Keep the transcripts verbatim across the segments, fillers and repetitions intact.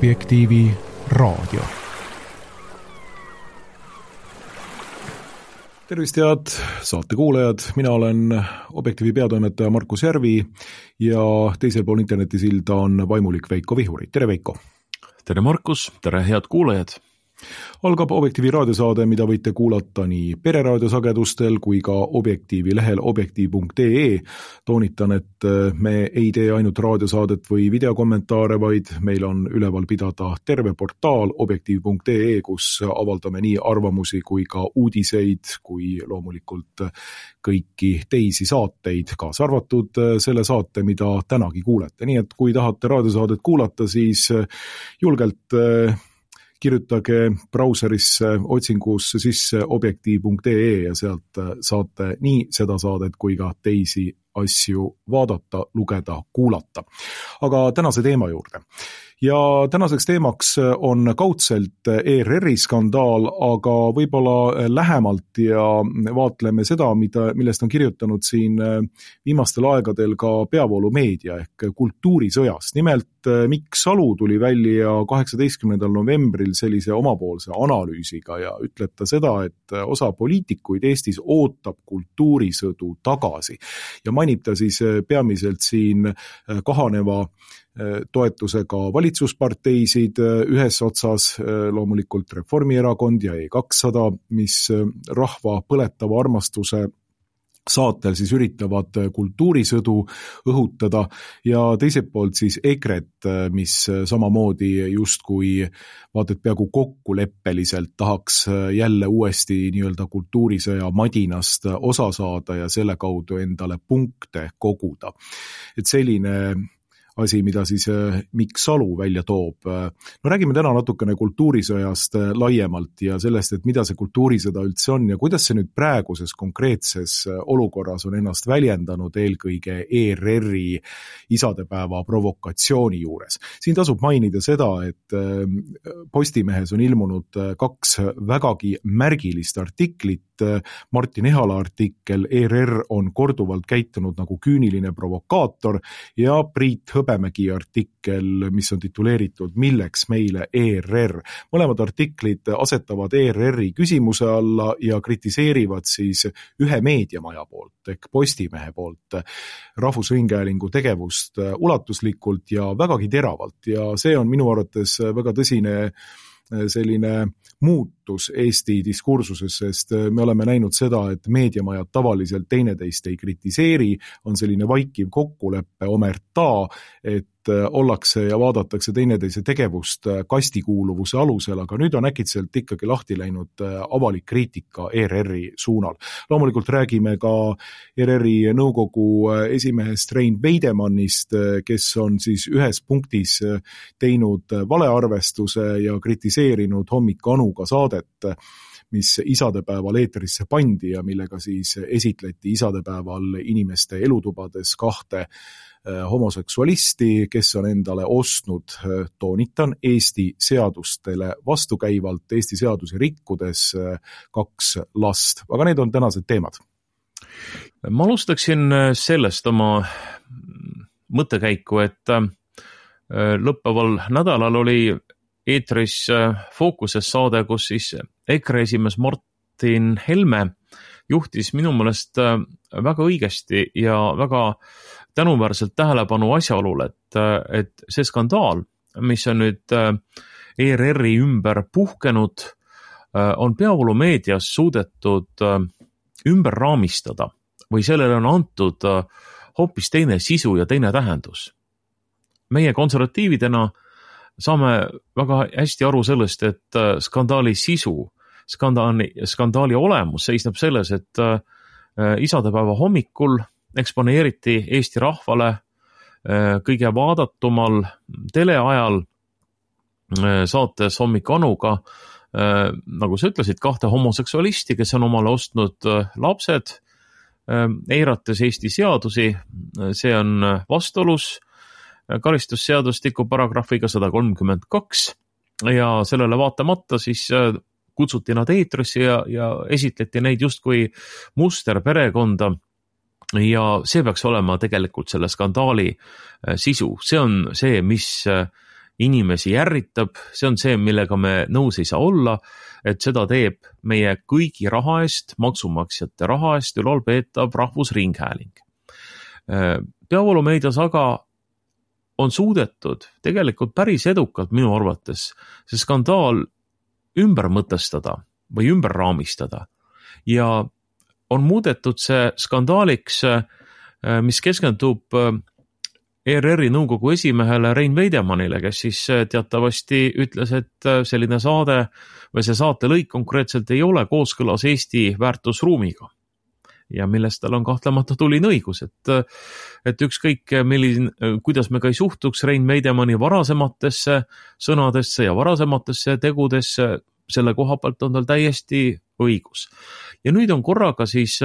Objektiivi raadio. Tervist, head saate kuulajad, mina olen Objektiivi peatoimetaja Markus Järvi ja teisel pool internetisilda on vaimulik Veiko Vihuri. Tere Veiko! Tere Markus, tere head kuulajad! Algab Objektiivi raadiosaade, mida võite kuulata nii pereraadiosagedustel kui ka Objektiivi lehel objektiiv punkt ee. Toonitan, et me ei tee ainult raadiosaadet või videokommentaare, vaid meil on üleval pidada terve portaal objektiiv punkt ee, kus avaldame nii arvamusi kui ka uudiseid, kui loomulikult kõiki teisi saateid, kaasa arvatud selle saate, mida tänagi kuulete. Nii et kui tahate raadiosaadet kuulata, siis julgelt kirjutage brauserisse otsingusse sisse objektiiv punkt ee ja sealt saate nii seda saadet kui ka teisi asju vaadata, lugeda, kuulata. Aga tänase teema juurde. Ja tänaseks teemaks on kaudselt E R R-i skandaal, aga võib-olla lähemalt ja vaatleme seda, mida, millest on kirjutanud siin viimastel aegadel ka peavoolumeedia ehk kultuurisõjast. Nimelt Mikk Salu tuli välja kaheksateistkümnendal novembril sellise omapoolse analüüsiga ja ütleb ta seda, et osa poliitikuid Eestis ootab kultuurisõdu tagasi. Ja mainib ta siis peamiselt siin kahaneva toetusega valitsusparteisid ühes otsas, loomulikult Reformierakond ja E kakssada, mis rahva põletava armastuse saatel siis üritavad kultuurisõdu õhutada ja teiselt poolt siis EKRE-t, mis samamoodi justkui vaadet peaaegu kokkuleppeliselt tahaks jälle uuesti nii-öelda kultuurisõja madinast osa saada ja selle kaudu endale punkte koguda. Et selline asi, mida siis Mikk Salu välja toob. No räägime täna natukene kultuurisõjast laiemalt ja sellest, et mida see kultuurisõda üldse on ja kuidas see nüüd praeguses konkreetses olukorras on ennast väljendanud eelkõige E R R-i isadepäeva provokatsiooni juures. Siin tasub mainida seda, et Postimehes on ilmunud kaks vägagi märgilist artiklit. Martin Ehala artikkel E R R on korduvalt käitunud nagu küüniline provokaator ja Priit Hõbemägi artikkel, mis on tituleeritud Milleks meile E R R. Mõlemad artiklid asetavad E R R-i küsimuse alla ja kritiseerivad siis ühe meediamaja poolt ehk Postimehe poolt Rahvusringhäälingu tegevust ulatuslikult ja vägagi teravalt ja see on minu arvates väga tõsine selline muutus Eesti diskursuses, sest me oleme näinud seda, et meediamajad tavaliselt teineteist ei kritiseeri, on selline vaikiv kokkuleppe omerta, et ollakse ja vaadatakse teineteise tegevust kastikuuluvuse alusel, aga nüüd on äkitselt ikkagi lahti läinud avalik kriitika E R R-i suunal. Loomulikult räägime ka E R R-i nõukogu esimehest Rein Veidemannist, kes on siis ühes punktis teinud valearvestuse ja kritiseerinud Hommik Anuga saadet, mis isadepäeval eetrisse pandi ja millega siis esitleti isadepäeval inimeste elutubades kahte homoseksualisti, kes on endale ostnud, toonitan, Eesti seadustele vastukäivalt, Eesti seadusi rikkudes kaks last. Aga need on tänased teemad. Ma alustaksin sellest oma mõttekäiku, et lõppeval nädalal oli eetris Fookuses saade, kus siis EKRE esimees Martin Helme juhtis minu meelest väga õigesti ja väga tänuväärselt tähelepanu asjaolule, et, et see skandaal, mis on nüüd E R R-i ümber puhkenud, on peavoolumeedias suudetud ümber raamistada või sellele on antud hoopis teine sisu ja teine tähendus. Meie konservatiividena saame väga hästi aru sellest, et skandaali sisu, skandaali, skandaali olemus seisneb selles, et isadepäeva hommikul eksponeeriti Eesti rahvale kõige vaadatumal teleajal saates Hommik Anuga, nagu sa ütlesid, kahte homoseksualisti, kes on omale ostnud lapsed, eirates Eesti seadusi. See on vastuolus karistusseadustiku paragrahviga sada kolmkümmend kaks ja sellele vaatamata siis kutsuti nad eetrisse ja, ja esitleti neid justkui muster perekonda ja see peaks olema tegelikult selle skandaali sisu. See on see, mis inimesi ärritab, see on see, millega me nõus ei saa olla, et seda teeb meie kõigi raha eest, maksumaksjate raha eest ülalpeetav rahvusringhääling. Peavoolumeedias aga on suudetud tegelikult päris edukalt minu arvates see skandaal ümber mõtestada või ümber raamistada ja on muudetud see skandaaliks, mis keskendub E R R-i nõukogu esimehele Rein Veidemannile, kes siis teatavasti ütles, et selline saade või see saatelõik konkreetselt ei ole kooskõlas Eesti väärtusruumiga. Ja millest tal on kahtlemata tuline õigus, et, et ükskõik milline, kuidas me ka ei suhtuks Rein Veidemanni varasematesse sõnadesse ja varasematesse tegudesse, selle koha pealt on tal täiesti õigus. Ja nüüd on korraga siis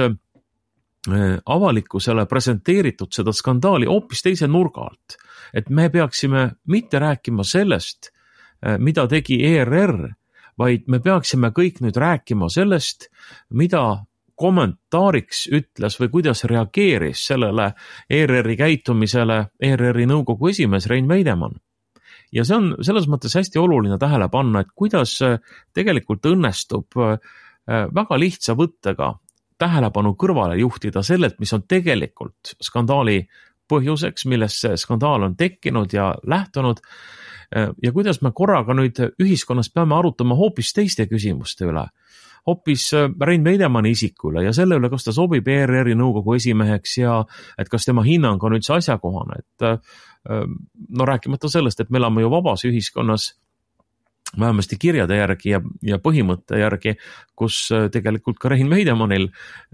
avalikkusele presenteeritud seda skandaali hoopis teise nurga alt, et me peaksime mitte rääkima sellest, mida tegi E R R, vaid me peaksime kõik nüüd rääkima sellest, mida kommentaariks ütles või kuidas reageeris sellele E R R-i käitumisele E R R-i nõukogu esimees Rein Veidemann. Ja see on selles mõttes hästi oluline tähele panna, et kuidas tegelikult õnnestub väga lihtsa võttega tähelepanu kõrvale juhtida sellelt, mis on tegelikult skandaali põhjuseks, millest see skandaal on tekkinud ja lähtunud ja kuidas me korraga nüüd ühiskonnas peame arutama hoopis teiste küsimuste üle, hoopis Rein Veidemanni isiku üle ja selle üle, kas ta sobib E R R-i nõukogu esimeheks ja et kas tema hinnang on üldse asjakohane, et no rääkimata sellest, et me elame ju vabas ühiskonnas, vähemasti kirjade järgi ja, ja põhimõtte järgi, kus tegelikult ka Rein Veidemannil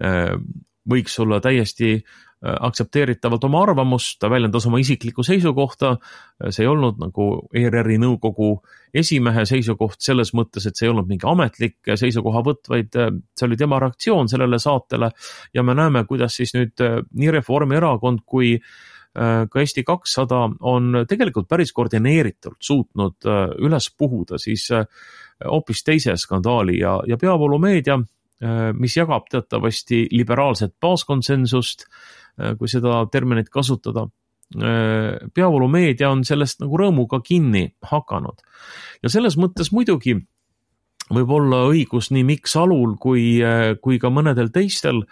võiks olla täiesti aktsepteeritavalt oma arvamus, ta väljendas oma isiklikku seisukohta, see ei olnud nagu E R R-i nõukogu esimehe seisukoht selles mõttes, et see ei olnud mingi ametlik seisukohavõtt, vaid see oli tema reaktsioon sellele saatele ja me näeme, kuidas siis nüüd nii Reformierakond kui ka Eesti kakssada on tegelikult päris koordineeritult suutnud üles puhuda siis hoopis teise skandaali ja, ja peavoolumeedia, mis jagab teatavasti liberaalset baaskonsensust, kui seda terminit kasutada. Peavoolumeedia on sellest nagu rõõmuga kinni hakanud. Ja selles mõttes muidugi võib olla õigus nii Mikk Salul kui, kui ka mõnedel teistel.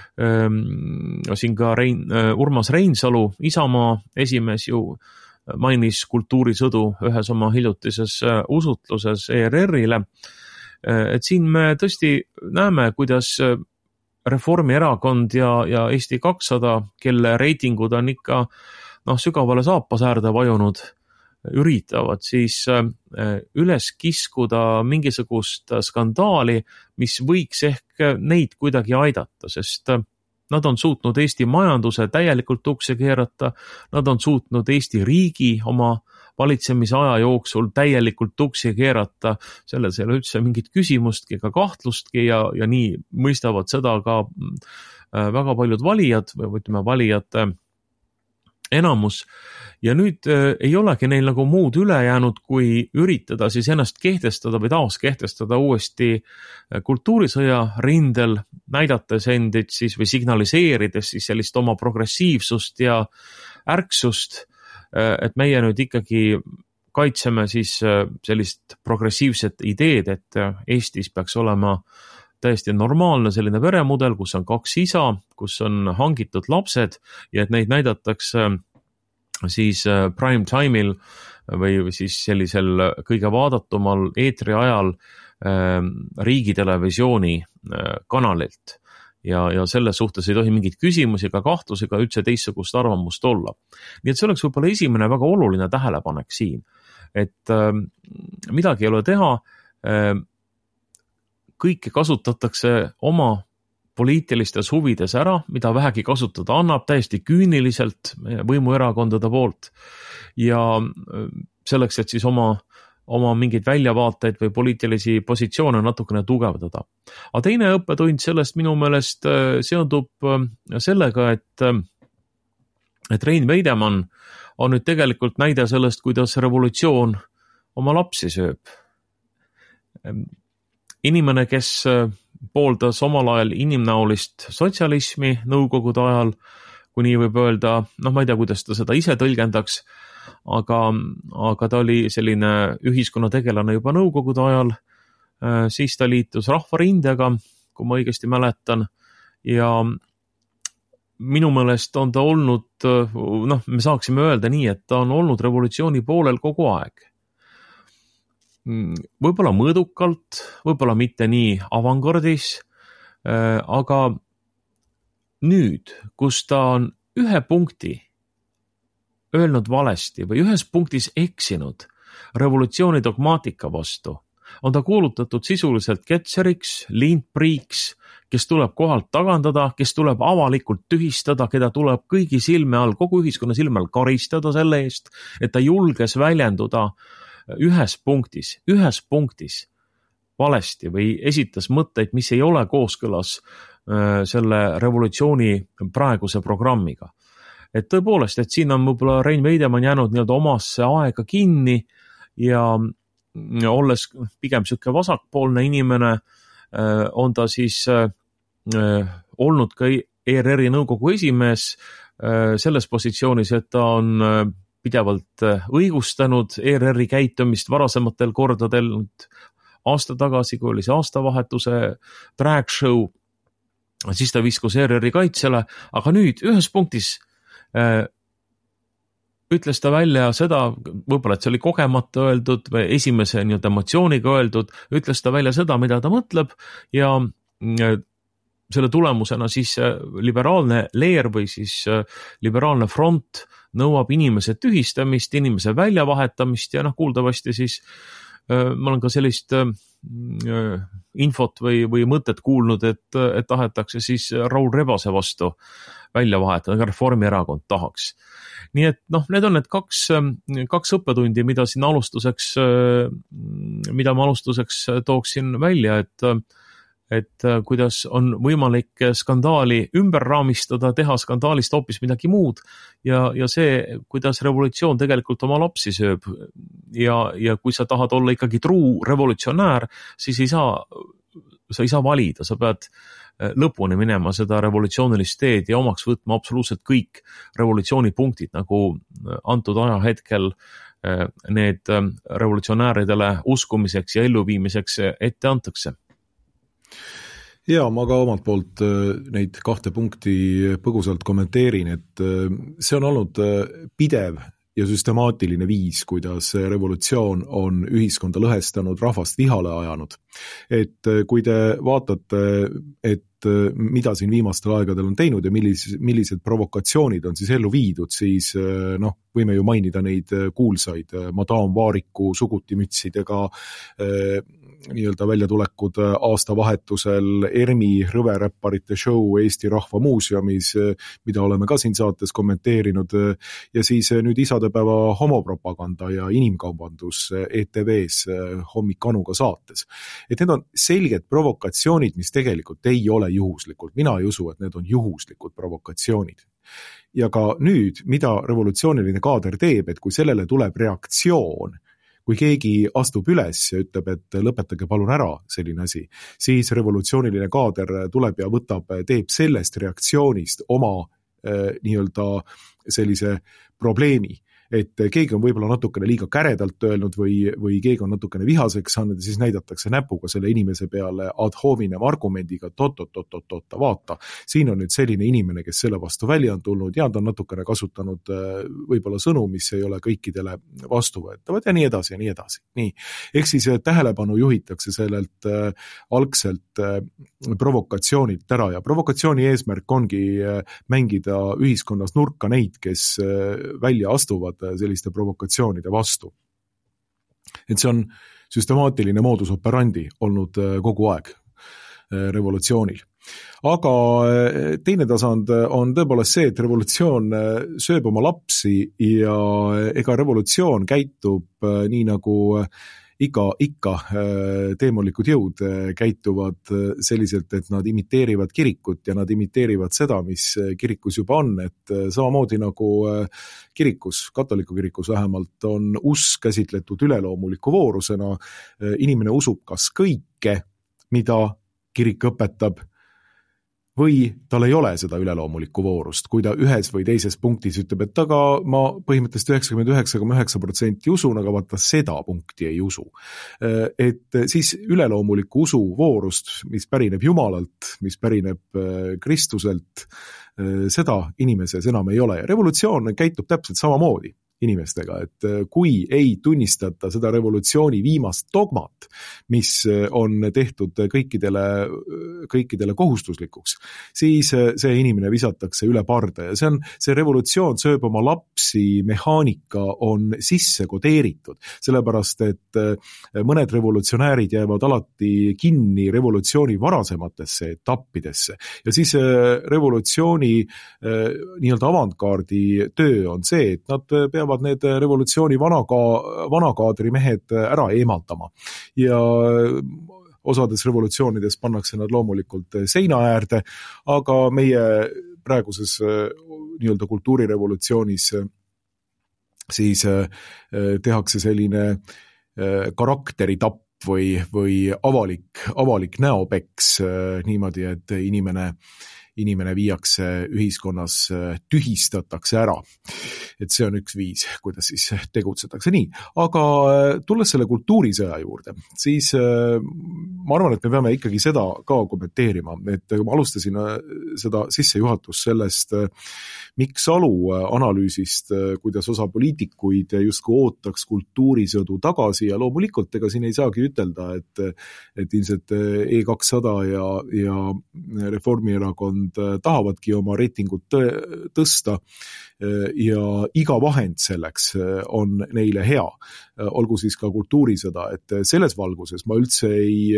Siin ka Rein, Urmas Reinsalu, Isamaa esimees ju mainis kultuurisõdu ühes oma hiljutises usutluses E R R-ile. Et siin me tõesti näeme, kuidas Reformierakond ja, ja Eesti kakssada, kelle reitingud on ikka noh, sügavale saapasäärde vajunud, üritavad siis üles kiskuda mingisugust skandaali, mis võiks ehk neid kuidagi aidata, sest nad on suutnud Eesti majanduse täielikult tuksi keerata, nad on suutnud Eesti riigi oma valitsemise aja jooksul täielikult tuksi keerata, selles ei ole üldse mingit küsimustki ega kahtlustki ja, ja nii mõistavad seda ka väga paljud valijad või ütleme valijate enamus. Ja nüüd ei olegi neil nagu muud üle jäänud, kui üritada siis ennast kehtestada või taas kehtestada uuesti kultuurisõja rindel, näidates endid siis või signaliseerides siis sellist oma progressiivsust ja ärksust, et meie nüüd ikkagi kaitseme siis sellist progressiivset ideed, et Eestis peaks olema täiesti normaalne selline peremudel, kus on kaks isa, kus on hangitud lapsed ja et neid näidatakse siis prime time'il või siis sellisel kõige vaadatumal eetri ajal riigitelevisiooni kanalilt. Ja, ja selles suhtes ei tohi mingit küsimusi ega kahtlusi ega üldse teistsugust arvamust olla. Nii et see oleks võib-olla esimene väga oluline tähelepanek siin, et midagi ei ole teha, kõike kasutatakse oma poliitilistes huvides ära, mida vähegi kasutada annab, täiesti küüniliselt võimuerakondade poolt ja selleks, et siis oma, oma mingeid väljavaateid või poliitilisi positsioone natukene tugevdada. Aga teine õppetund sellest minu meelest seondub sellega, et, et Rein Veidemann on nüüd tegelikult näide sellest, kuidas revolutsioon oma lapsi sööb. Inimene, kes pooldas omal ajal inimnäolist sotsialismi nõukogude ajal, kui nii võib öelda, noh, ma ei tea, kuidas ta seda ise tõlgendaks, aga, aga ta oli selline ühiskonnategelane juba nõukogude ajal, siis ta liitus Rahvarindega, kui ma õigesti mäletan, ja minu meelest on ta olnud, noh, me saaksime öelda nii, et ta on olnud revolutsiooni poolel kogu aeg. Võib-olla mõõdukalt, võib-olla mitte nii avangardis, aga nüüd, kus ta on ühe punkti öelnud valesti või ühes punktis eksinud revolutsiooni dogmaatika vastu, on ta kuulutatud sisuliselt ketseriks, lindpriiks, kes tuleb kohalt tagandada, kes tuleb avalikult tühistada, keda tuleb kõigi silme all, kogu ühiskonna silme all karistada selle eest, et ta julges väljenduda ühes punktis, ühes punktis valesti või esitas mõtteid, mis ei ole kooskõlas selle revolutsiooni praeguse programmiga. Et tõepoolest, et siin on võib-olla Rein Veidemann jäänud nii-öelda omasse aega kinni ja olles pigem siuke vasakpoolne inimene, on ta siis olnud ka E R R-i nõukogu esimees selles positsioonis, et ta on pidevalt õigustanud E R R-i käitumist varasematel kordadel, aasta tagasi, kui oli see aastavahetuse drag show, siis ta viskus E R R-i kaitsele, aga nüüd ühes punktis ütles ta välja seda, võib-olla, et see oli kogemata öeldud või esimese nii-öelda emotsiooniga öeldud, ütles ta välja seda, mida ta mõtleb ja selle tulemusena siis liberaalne leer või siis liberaalne front nõuab inimese tühistamist, inimese väljavahetamist ja noh, kuuldavasti siis ma olen ka sellist infot või, või mõtet kuulnud, et, et tahetakse siis Raul Rebase vastu välja vahetada, Reformierakond tahaks. Nii et noh, need on need kaks, kaks õppetundi, mida siin alustuseks, mida ma alustuseks tooksin välja, et et kuidas on võimalik skandaali ümber raamistada, teha skandaalist hoopis midagi muud ja, ja see, kuidas revolutsioon tegelikult oma lapsi sööb ja, ja kui sa tahad olla ikkagi truu revolutsionäär, siis ei saa, sa ei saa valida, sa pead lõpuni minema seda revolutsioonilist teed ja omaks võtma absoluutselt kõik revolutsioonipunktid, nagu antud ajahetkel need revolutsionääridele uskumiseks ja elluviimiseks ette antakse. Ja ma ka omalt poolt neid kahte punkti põgusalt kommenteerin, et see on olnud pidev ja süstemaatiline viis, kuidas revolutsioon on ühiskonda lõhestanud, rahvast vihale ajanud. Et kui te vaatate, et mida siin viimastel aegadel on teinud ja millis, millised provokatsioonid on siis ellu viidud, siis noh, võime ju mainida neid kuulsaid Madame Vaariku sugutimütsidega nii-öelda väljatulekud aastavahetusel, ERMi rõveräpparite show Eesti Rahva Muuseumis, mida oleme ka siin saates kommenteerinud, ja siis nüüd isadepäeva homopropaganda ja inimkaubandus E T V-s hommikanuga saates. Et need on selged provokatsioonid, mis tegelikult ei ole juhuslikult. Mina ei usu, et need on juhuslikud provokatsioonid. Ja ka nüüd, mida revolutsiooniline kaader teeb, et kui sellele tuleb reaktsioon, kui keegi astub üles ja ütleb, et lõpetage palun ära selline asi, siis revolutsiooniline kaader tuleb ja võtab, teeb sellest reaktsioonist oma eh, nii-öelda sellise probleemi. Et keegi on võib-olla natukene liiga käredalt öelnud või, või keegi on natukene vihaseks saanud ja siis näidatakse näpuga selle inimese peale ad hominem argumendiga, tot-tot-tot-tot, vaata, siin on nüüd selline inimene, kes selle vastu välja on tulnud ja ta on natukene kasutanud võib-olla sõnu, mis ei ole kõikidele vastuvõetavad ja nii edasi ja nii edasi. Nii. Ehk siis tähelepanu juhitakse sellelt algselt provokatsioonilt ära ja provokatsiooni eesmärk ongi mängida ühiskonnas nurka neid, kes välja astuvad selliste provokatsioonide vastu. Et see on süstemaatiline modus operandi olnud kogu aeg revolutsioonil. Aga teine tasand on tõepoolest see, et revolutsioon sööb oma lapsi ja ega revolutsioon käitub nii nagu Iga, ikka teemolikud jõud käituvad selliselt, et nad imiteerivad kirikut ja nad imiteerivad seda, mis kirikus juba on, et samamoodi nagu kirikus, katoliku kirikus vähemalt, on usk käsitletud üleloomuliku voorusena, inimene usub kas kõike, mida kirik õpetab, või tal ei ole seda üleloomulikku voorust, kui ta ühes või teises punktis ütleb, et aga ma põhimõtteliselt üheksakümmend üheksa koma üheksa protsenti usun, aga vaata seda punkti ei usu. Et siis üleloomulikku usu voorust, mis pärineb Jumalalt, mis pärineb Kristuselt, seda inimeses enam ei ole. Ja revolutsioon käitub täpselt samamoodi inimestega, et kui ei tunnistata seda revolutsiooni viimast dogmat, mis on tehtud kõikidele, kõikidele kohustuslikuks, siis see inimene visatakse üle parda ja see on, see revolutsioon sööb oma lapsi, mehaanika on sisse kodeeritud, sellepärast et mõned revolutsionäärid jäävad alati kinni revolutsiooni varasematesse etappidesse ja siis revolutsiooni nii-öelda avantgaardi töö on see, et nad peavad need revolutsiooni vanaga, vanakaadri mehed ära eemaldama. Ja osades revolutsioonides pannakse nad loomulikult seina äärde, aga meie praeguses nii-öelda kultuurirevolutsioonis siis tehakse selline karakteritapp või, või avalik, avalik näopeks niimoodi, et inimene inimene viiakse ühiskonnas, tühistatakse ära. Et see on üks viis, kuidas siis tegutsetakse nii. Aga tulles selle kultuurisõja juurde, siis ma arvan, et me peame ikkagi seda ka kommenteerima, et ma alustasin seda sissejuhatust sellest Mikk Salu analüüsist, kuidas osa poliitikuid justkui ootaks kultuurisõdu tagasi ja loomulikult ega siin ei saagi ütelda, et, et ilmselt E kakssada ja, ja Reformierakond tahavadki oma reitingut tõsta ja iga vahend selleks on neile hea, olgu siis ka kultuurisõda, et selles valguses ma üldse ei,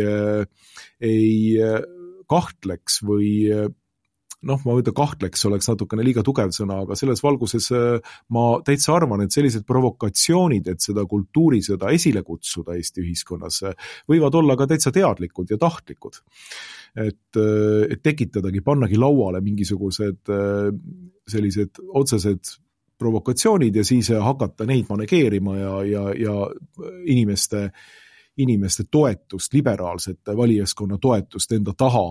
ei kahtleks või noh, ma võtta kahtleks oleks natukene liiga tugev sõna, aga selles valguses ma täitsa arvan, et sellised provokatsioonid, et seda kultuurisõda esile kutsuda Eesti ühiskonnas, võivad olla ka täitsa teadlikud ja tahtlikud. Et, et tekitadagi, pannagi lauale mingisugused sellised otsesed provokatsioonid ja siis hakata neid manegeerima ja, ja, ja inimeste inimeste toetust, liberaalsete valijaskonna toetust enda taha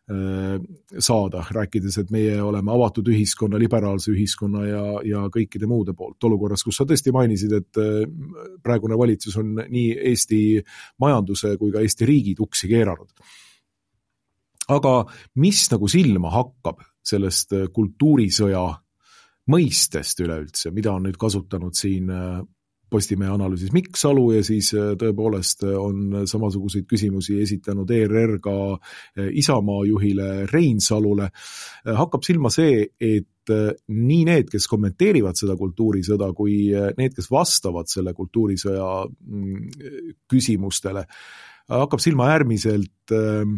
saada, rääkides, et meie oleme avatud ühiskonna, liberaalse ühiskonna ja, ja kõikide muude poolt. Olukorras, kus sa tõesti mainisid, et praegune valitsus on nii Eesti majanduse kui ka Eesti riigi tuksi keeranud. Aga mis nagu silma hakkab sellest kultuurisõja mõistest üleüldse, mida on nüüd kasutanud siin Postimehe analüüsis Mikk Salu ja siis tõepoolest on samasuguseid küsimusi esitanud E R R ka Isamaa juhile Reinsalule. Hakkab silma see, et nii need, kes kommenteerivad seda kultuurisõda, kui need, kes vastavad selle kultuurisõja küsimustele, hakkab silma äärmiselt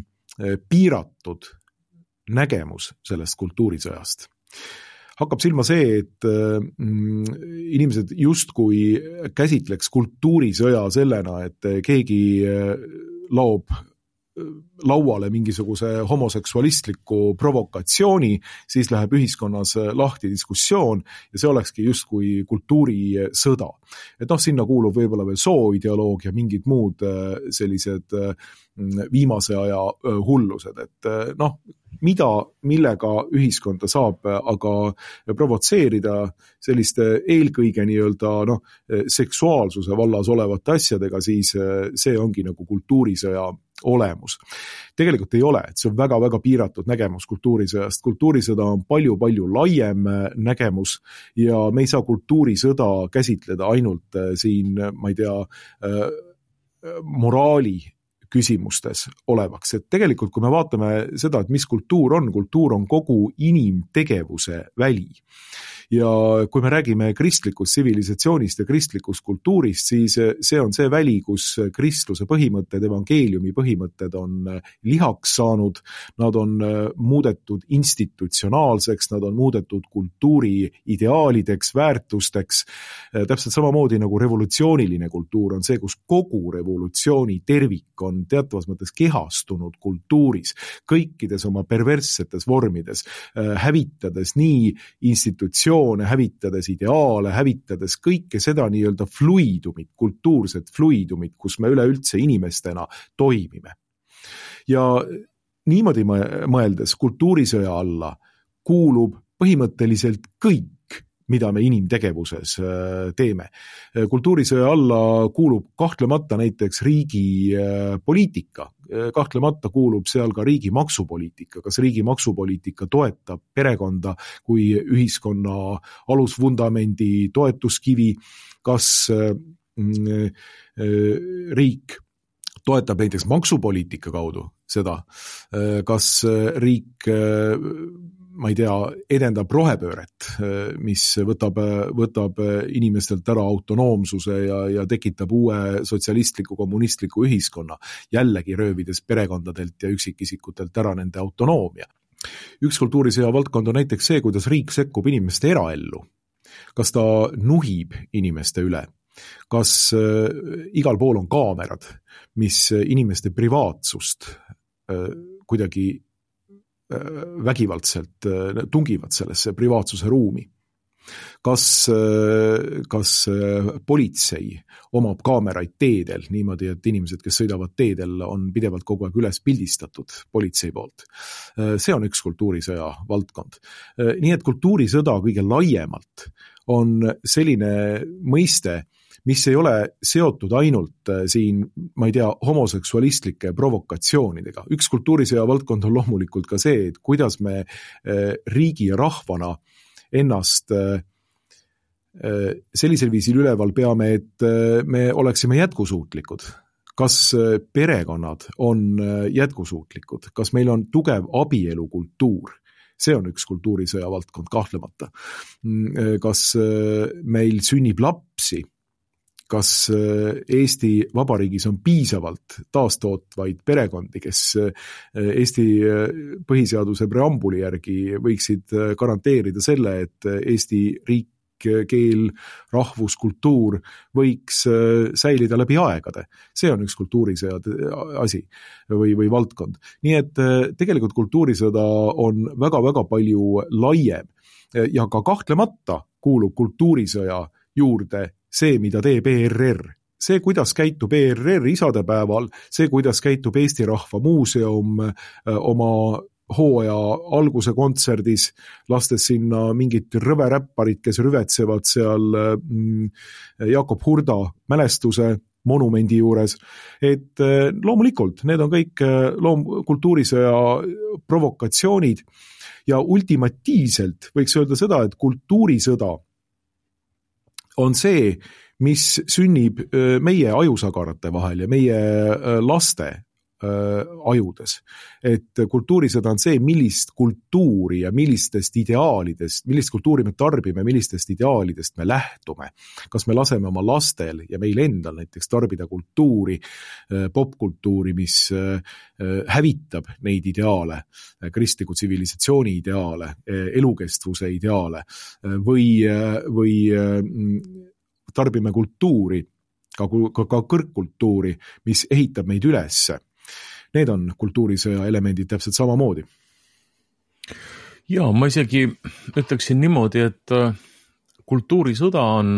piiratud nägemus sellest kultuurisõjast. Hakkab silma see, et inimesed justkui käsitleks kultuurisõja sellena, et keegi laob lauale mingisuguse homoseksualistliku provokatsiooni, siis läheb ühiskonnas lahti diskussioon ja see olekski justkui kultuurisõda. Et noh, sinna kuulub võib-olla veel sooideoloogia, mingid muud sellised viimase aja hullused, et noh, mida, millega ühiskonda saab aga provotseerida selliste eelkõige nii-öelda noh, seksuaalsuse vallas olevate asjadega, siis see ongi nagu kultuurisõja olemus. Tegelikult ei ole, et see on väga-väga piiratud nägemus kultuurisõjast. Kultuurisõda on palju-palju laiem nägemus ja me ei saa kultuurisõda käsitleda ainult siin, ma ei tea, moraali küsimustes olevaks. Et tegelikult, kui me vaatame seda, et mis kultuur on, kultuur on kogu inimtegevuse väli. Ja kui me räägime kristlikust tsivilisatsioonist ja kristlikust kultuurist, siis see on see väli, kus kristluse põhimõtted, evangeeliumi põhimõtted on lihaks saanud, nad on muudetud institutsionaalseks, nad on muudetud kultuuri ideaalideks, väärtusteks. Täpselt samamoodi nagu revolutsiooniline kultuur on see, kus kogu revolutsiooni tervik on teatavas mõttes kehastunud kultuuris, kõikides oma perverssetes vormides, hävitades nii institutsioon, hävitades ideaale, hävitades kõike seda nii-öelda fluidumit, kultuurset fluidumit, kus me üleüldse inimestena toimime. Ja niimoodi mõeldes kultuurisõja alla kuulub põhimõtteliselt kõik, mida me inimtegevuses teeme. Kultuurisõja alla kuulub kahtlemata näiteks riigi poliitika, kahtlemata kuulub seal ka riigi maksupoliitika, kas riigi maksupoliitika toetab perekonda kui ühiskonna alusvundamendi toetuskivi, kas riik toetab näiteks maksupoliitika kaudu seda, kas riik ma ei tea, edendab rohepööret, mis võtab, võtab inimestelt ära autonoomsuse ja, ja tekitab uue sotsialistliku, kommunistliku ühiskonna, jällegi röövides perekondadelt ja üksikisikutelt ära nende autonoomia. Üks kultuurisõja valdkond on näiteks see, kuidas riik sekkub inimeste eraellu. Kas ta nuhib inimeste üle? Kas igal pool on kaamerad, mis inimeste privaatsust kuidagi vägivaldselt tungivad sellesse privaatsuse ruumi. Kas, kas politsei omab kaameraid teedel niimoodi, et inimesed, kes sõidavad teedel, on pidevalt kogu aeg üles pildistatud politsei poolt. See on üks kultuurisõja valdkond. Nii et kultuurisõda kõige laiemalt on selline mõiste, mis ei ole seotud ainult siin, ma ei tea, homoseksualistlike provokatsioonidega. Üks kultuurisõja valdkond on loomulikult ka see, et kuidas me riigi ja rahvana ennast sellisel viisil üleval peame, et me oleksime jätkusuutlikud. Kas perekonnad on jätkusuutlikud? Kas meil on tugev abielukultuur? See on üks kultuurisõja valdkond kahtlemata. Kas meil sünnib lapsi? Kas Eesti Vabariigis on piisavalt taastootvaid perekondi, kes Eesti põhiseaduse preambuli järgi võiksid garanteerida selle, et Eesti riik, keel, rahvus, kultuur võiks säilida läbi aegade. See on üks kultuurisõja asi või, või valdkond. Nii et tegelikult kultuurisõda on väga-väga palju laiem ja ka kahtlemata kuulub kultuurisõja juurde see, mida teeb E R R. See, kuidas käitub E R R isadepäeval, see, kuidas käitub Eesti Rahva Muuseum oma hooaja alguse kontserdis, lastes sinna mingid rõveräpparid, kes rüvetsevad seal Jakob Hurda mälestuse monumendi juures. Et loomulikult, need on kõik loom- kultuurisõja provokatsioonid ja ultimatiivselt võiks öelda seda, et kultuurisõda on see, mis sünnib meie ajusagarate vahel ja meie laste ajudes. Et kultuurisõda on see, millist kultuuri ja millistest ideaalidest, millist kultuuri me tarbime, millistest ideaalidest me lähtume. Kas me laseme oma lastel ja meil endal näiteks tarbida kultuuri, popkultuuri, mis hävitab neid ideaale, kristliku tsivilisatsiooni ideaale, elukestvuse ideaale või, või tarbime kultuuri, ka, ka, ka kõrgkultuuri, mis ehitab meid ülesse. Need on kultuurisõja elemendid täpselt samamoodi. Ja, ma isegi ütleksin niimoodi, et kultuurisõda on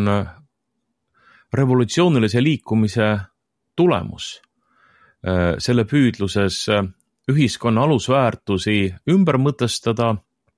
revolutsioonilise liikumise tulemus. Selle püüdluses ühiskonna alusväärtusi ümber mõtestada,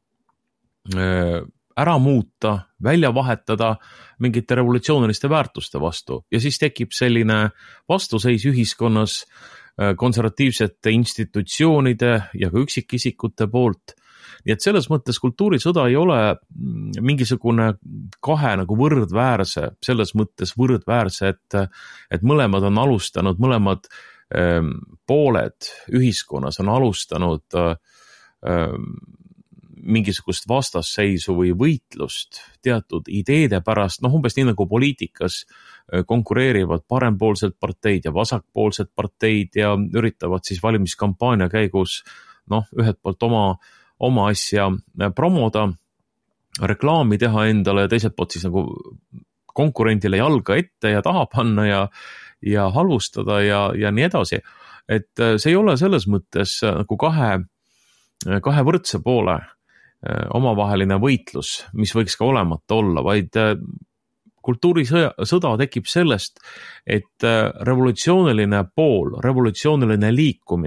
ära muuta, välja vahetada mingite revolutsiooniliste väärtuste vastu. Ja siis tekib selline vastuseis ühiskonnas konservatiivsete institutsioonide ja ka üksikisikute poolt. Nii et selles mõttes kultuurisõda ei ole mingisugune kahe nagu võrdväärse, selles mõttes võrdväärse, et, et mõlemad on alustanud, mõlemad ähm, pooled ühiskonnas on alustanud ähm, mingisugust vastasseisu või võitlust teatud ideede pärast, noh umbes nii nagu poliitikas konkureerivad parempoolsed parteid ja vasakpoolsed parteid ja üritavad siis valimiskampaania käigus noh, ühed poolt oma, oma asja promoda, reklaami teha endale ja teiselt poolt siis nagu konkurendile jalga ette ja taha panna ja, ja halvustada ja, ja nii edasi. Et see ei ole selles mõttes nagu kahe, kahe võrdse poole omavaheline võitlus, mis võiks ka olemata olla, vaid kultuurisõda tekib sellest, et revolutsiooniline pool, revolutsiooniline liikumine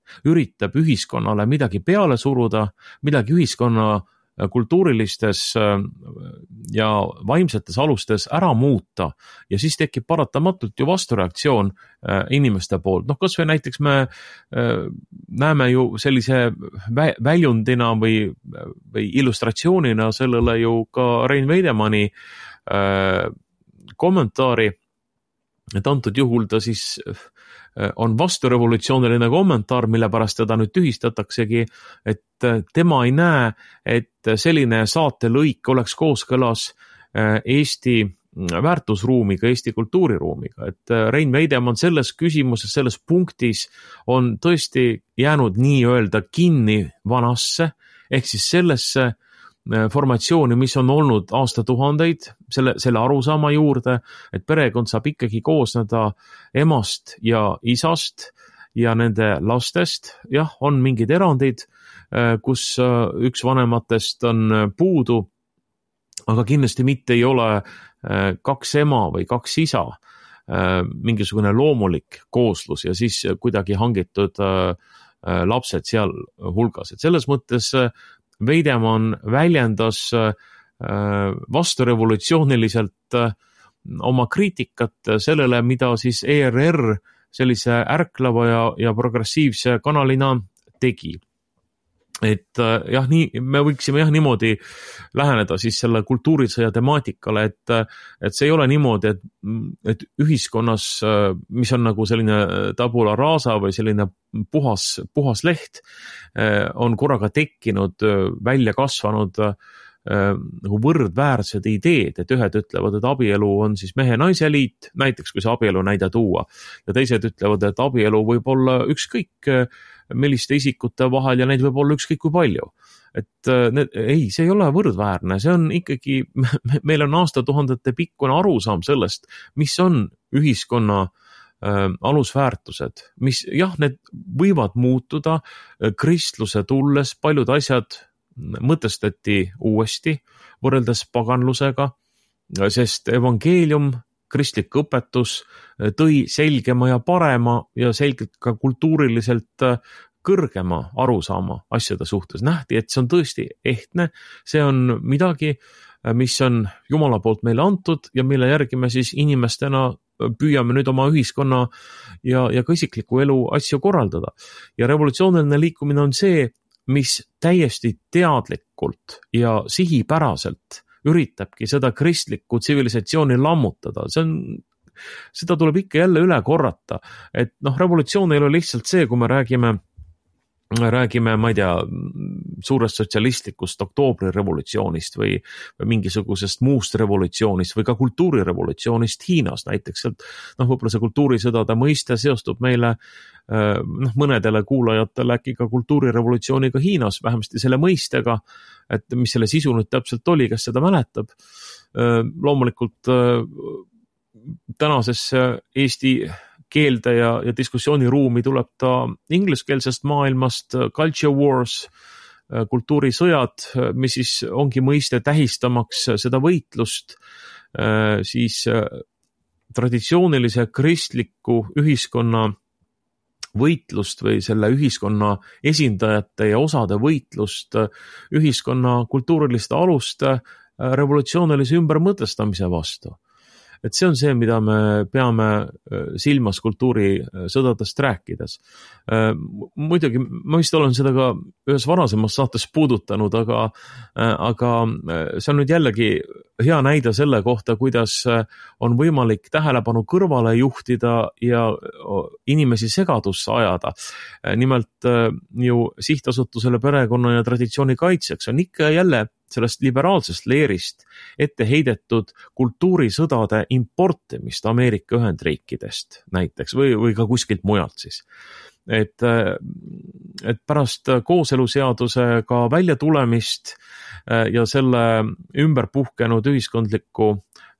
üritab ühiskonnale midagi peale suruda, midagi ühiskonna kultuurilistes ja vaimsetes alustes ära muuta ja siis tekib paratamatult ju vastureaktsioon inimeste poolt. Noh, kas või näiteks me näeme ju sellise väljundina või, või illustratsioonina sellele ju ka Rein Veidemanni kommentaari, et antud juhul ta siis on vasturevolutsiooniline kommentaar, mille pärast teda nüüd tühistataksegi, et tema ei näe, et selline saatelõik oleks kooskõlas Eesti väärtusruumiga, Eesti kultuuriruumiga, et Rein Veidemann selles küsimuses, selles punktis on tõesti jäänud nii-öelda kinni vanasse, ehk siis sellesse formatsiooni, mis on olnud aastatuhandeid, selle, selle arusaama juurde, et perekond saab ikkagi koosneda emast ja isast ja nende lastest. Jah, on mingid erandid, kus üks vanematest on puudu, aga kindlasti mitte ei ole kaks ema või kaks isa, mingisugune loomulik kooslus ja siis kuidagi hangitud lapsed seal hulgas. Et selles mõttes Veidemann väljendas vasturevolutsiooniliselt oma kriitikat sellele, mida siis E R R sellise ärklava ja, ja progressiivse kanalina tegi. Et jah, nii, me võiksime jah niimoodi läheneda siis selle kultuurisõja temaatikale, et, et see ei ole niimoodi, et, et ühiskonnas, mis on nagu selline tabula rasa või selline puhas, puhas leht, on korraga tekkinud, välja kasvanud nagu võrdväärsed ideed, et ühed ütlevad, et abielu on siis mehe-naise liit, näiteks kui see abielu näide tuua, ja teised ütlevad, et abielu võib olla ükskõik milliste isikute vahel ja neid võib olla ükskõik kui palju. Et need, ei, see ei ole võrdväärne, see on ikkagi, meil on aastatuhandete pikkune arusaam sellest, mis on ühiskonna äh, alusväärtused, mis jah, need võivad muutuda, kristluse tulles paljud asjad mõtestati uuesti võrreldes paganlusega, sest evangeelium, kristlik õpetus tõi selgema ja parema ja selgelt ka kultuuriliselt kõrgema arusaama asjade suhtes. Nähti, et see on tõesti ehtne, see on midagi, mis on Jumala poolt meile antud ja mille järgi me siis inimestena püüame nüüd oma ühiskonna ja, ja ka isikliku elu asju korraldada. Ja revolutsiooniline liikumine on see, mis täiesti teadlikult ja sihipäraselt üritabki seda kristlikku tsivilisatsiooni lammutada. See on, seda tuleb ikka jälle üle korrata, et noh, revolutsioon ei ole lihtsalt see, kui me räägime räägime, ma ei tea, suurest sotsialistlikust oktoobrirevolutsioonist või, või mingisugusest muust revolutsioonist või ka kultuurirevolutsioonist Hiinas näiteks. Noh, võib-olla see kultuurisõdade mõiste seostub meile noh, mõnedele kuulajatele äkki ka kultuurirevolutsiooniga Hiinas, vähemasti selle mõistega, et mis selle sisu nüüd täpselt oli, kes seda mäletab. Loomulikult tänasesse Eesti keelde ja, ja diskussiooniruumi tuleb ta ingliskeelsest maailmast, culture wars, kultuurisõjad, mis siis ongi mõiste tähistamaks seda võitlust, siis traditsioonilise kristliku ühiskonna võitlust või selle ühiskonna esindajate ja osade võitlust ühiskonna kultuuriliste aluste revolutsioonilise ümbermõtestamise vastu. Et see on see, mida me peame silmas kultuurisõdadest rääkides. Muidugi, ma vist olen seda ka ühes varasemas saates puudutanud, aga, aga see on nüüd jällegi hea näide selle kohta, kuidas on võimalik tähelepanu kõrvale juhtida ja inimesi segadusse ajada. Nimelt ju sihtasutusele perekonna ja traditsiooni kaitseks on ikka jälle sellest liberaalsest leerist ette heidetud kultuurisõdade importimist Ameerika Ühendriikidest näiteks või, või ka kuskilt mujalt siis. Et, et pärast kooseluseadusega välja tulemist ja selle ümber puhkenud ühiskondlikku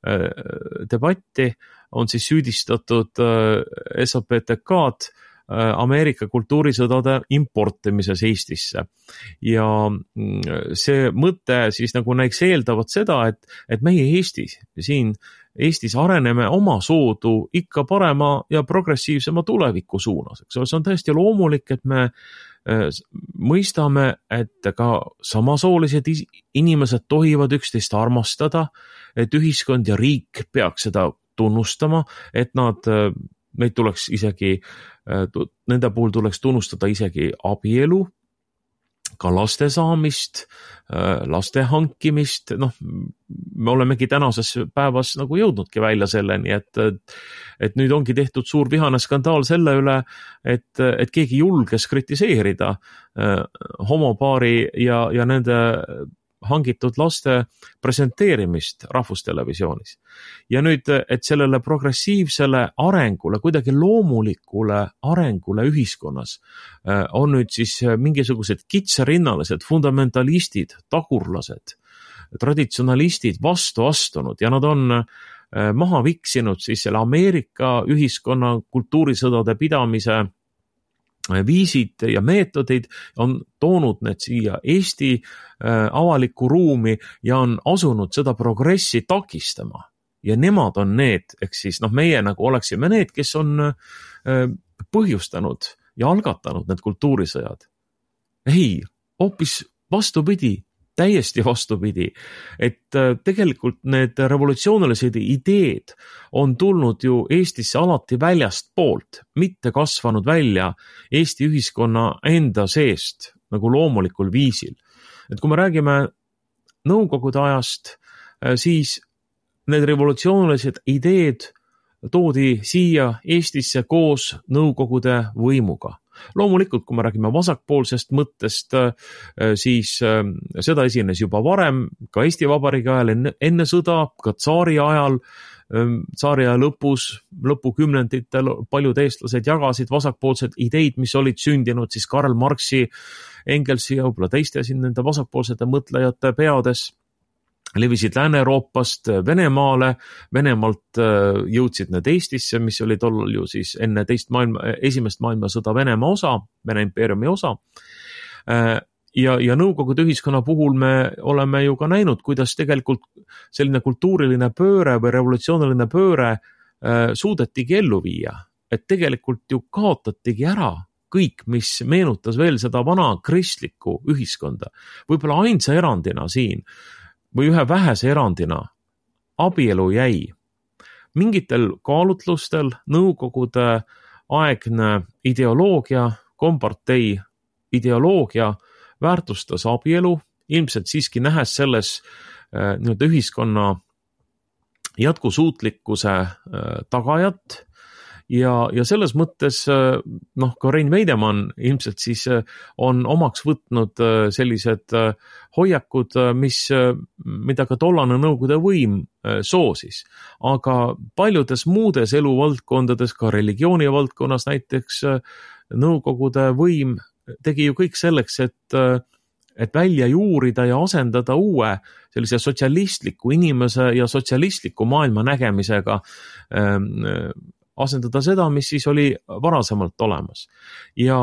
debatti on siis süüdistatud S A P T K-d Ameerika kultuurisõdade importimises Eestisse. Ja see mõte siis nagu näiks eeldavat seda, et, et meie Eesti siin Eestis areneme oma soodu ikka parema ja progressiivsema tuleviku suunas. See on täiesti loomulik, et me mõistame, et ka samasoolised inimesed tohivad üksteist armastada, et ühiskond ja riik peaks seda tunnustama, et nad, neid tuleks isegi, nende puhul tuleks tunnustada isegi abielu, ka laste saamist, laste hankimist, noh, me olemegi tänases päevas nagu jõudnudki välja selleni, et, et nüüd ongi tehtud suur vihane skandaal selle üle, et, et keegi julges kritiseerida homopaari ja, ja nende hangitud laste presenteerimist rahvustelevisioonis. Ja nüüd, et sellele progressiivsele arengule, kuidagi loomulikule arengule ühiskonnas on nüüd siis mingisugused kitsarinnalised, fundamentalistid, tagurlased, traditsionalistid vastu astunud ja nad on maha viksinud siis selle Ameerika ühiskonna kultuurisõdade pidamise viisid ja meetodid, on toonud need siia Eesti avalikku ruumi ja on asunud seda progressi takistama. Ja nemad on need, eks siis, noh, meie nagu oleksime need, kes on põhjustanud ja algatanud need kultuurisõjad. Ei, hoopis vastupidi, täiesti vastupidi, et tegelikult need revolutsioonilised ideed on tulnud ju Eestisse alati väljast poolt, mitte kasvanud välja Eesti ühiskonna enda seest nagu loomulikul viisil. Et kui me räägime nõukogude ajast, siis need revolutsioonilised ideed toodi siia Eestisse koos nõukogude võimuga. Loomulikult, kui me räägime vasakpoolsest mõttest, siis seda esines juba varem, ka Eesti Vabariigi ajal enne, enne sõda, ka tsaari ajal, tsaari aja lõpus, lõpukümnenditel paljud eestlased jagasid vasakpoolsed ideid, mis olid sündinud siis Karl Marxi, Engelsi ja võib-olla teiste siin nende vasakpoolsete mõtlejate peades. Levisid Lääne-Euroopast Venemaale, Venemaalt jõudsid need Eestisse, mis oli tollal ju siis enne teist maailma, esimest maailmasõda Venemaa osa, Vene impeeriumi osa. Ja, ja nõukogude ühiskonna puhul me oleme ju ka näinud, kuidas tegelikult selline kultuuriline pööre või revolutsiooniline pööre suudetigi ellu viia. Et tegelikult ju kaotatigi ära kõik, mis meenutas veel seda vana kristlikku ühiskonda. Võib-olla ainsa erandina siin või ühe vähese erandina abielu jäi. Mingitel kaalutlustel nõukogude aegne ideoloogia, kompartei ideoloogia väärtustas abielu, ilmselt siiski nähes selles nii-öelda ühiskonna jätkusuutlikkuse tagajat. Ja, ja selles mõttes, noh, ka Rein Veidemann ilmselt siis on omaks võtnud sellised hoiakud, mis, mida ka tollane nõukogude võim soosis. Aga paljudes muudes eluvaldkondades, ka religiooni valdkonnas näiteks, nõukogude võim tegi ju kõik selleks, et, et välja juurida ja asendada uue sellise sotsialistliku inimese ja sotsialistliku maailma nägemisega asendada seda, mis siis oli varasemalt olemas. Ja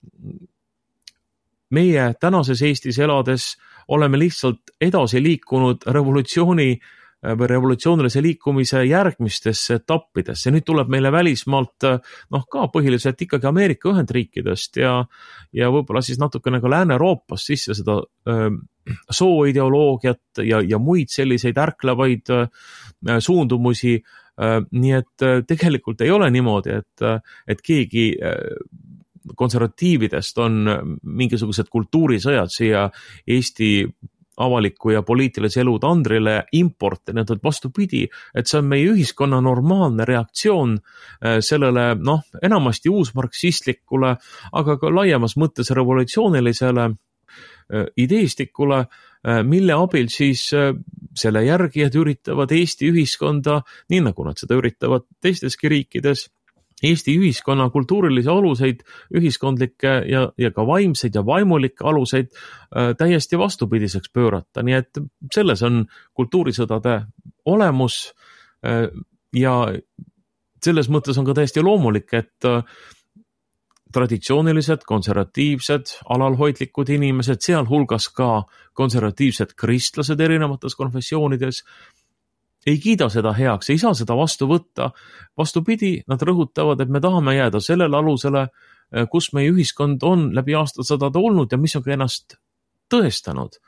meie tänases Eestis elades oleme lihtsalt edasi liikunud revolutsiooni või revolutsioonilise liikumise järgmistesse etappidesse. Nüüd tuleb meile välismaalt, noh ka põhiliselt ikkagi Ameerika Ühendriikidest ja, ja võib-olla siis natukene ka Lääne-Euroopast sisse seda äh, sooideoloogiat ja, ja muid selliseid ärklevaid äh, suundumusi. Nii et tegelikult ei ole niimoodi, et, et keegi konservatiividest on mingisugused kultuurisõjad siia Eesti avaliku ja poliitilise elu tandrile importi, need on vastupidi, et see on meie ühiskonna normaalne reaktsioon sellele, noh, enamasti uusmarksistlikule, aga ka laiemas mõttes revolutsioonilisele ideestikule, mille abil siis selle järgijad üritavad Eesti ühiskonda, nii nagu nad seda üritavad teisteski riikides, Eesti ühiskonna kultuurilisi aluseid, ühiskondlikke ja, ja ka vaimseid ja vaimulikke aluseid täiesti vastupidiseks pöörata. Nii et selles on kultuurisõdade olemus ja selles mõttes on ka täiesti loomulik, et traditsioonilised, konservatiivsed, alalhoidlikud inimesed, sealhulgas ka konservatiivsed kristlased erinevates konfessioonides, ei kiida seda heaks, ei saa seda vastu võtta. Vastupidi, nad rõhutavad, et me tahame jääda sellele alusele, kus meie ühiskond on läbi aastasadade olnud ja mis on ka ennast tõestanud.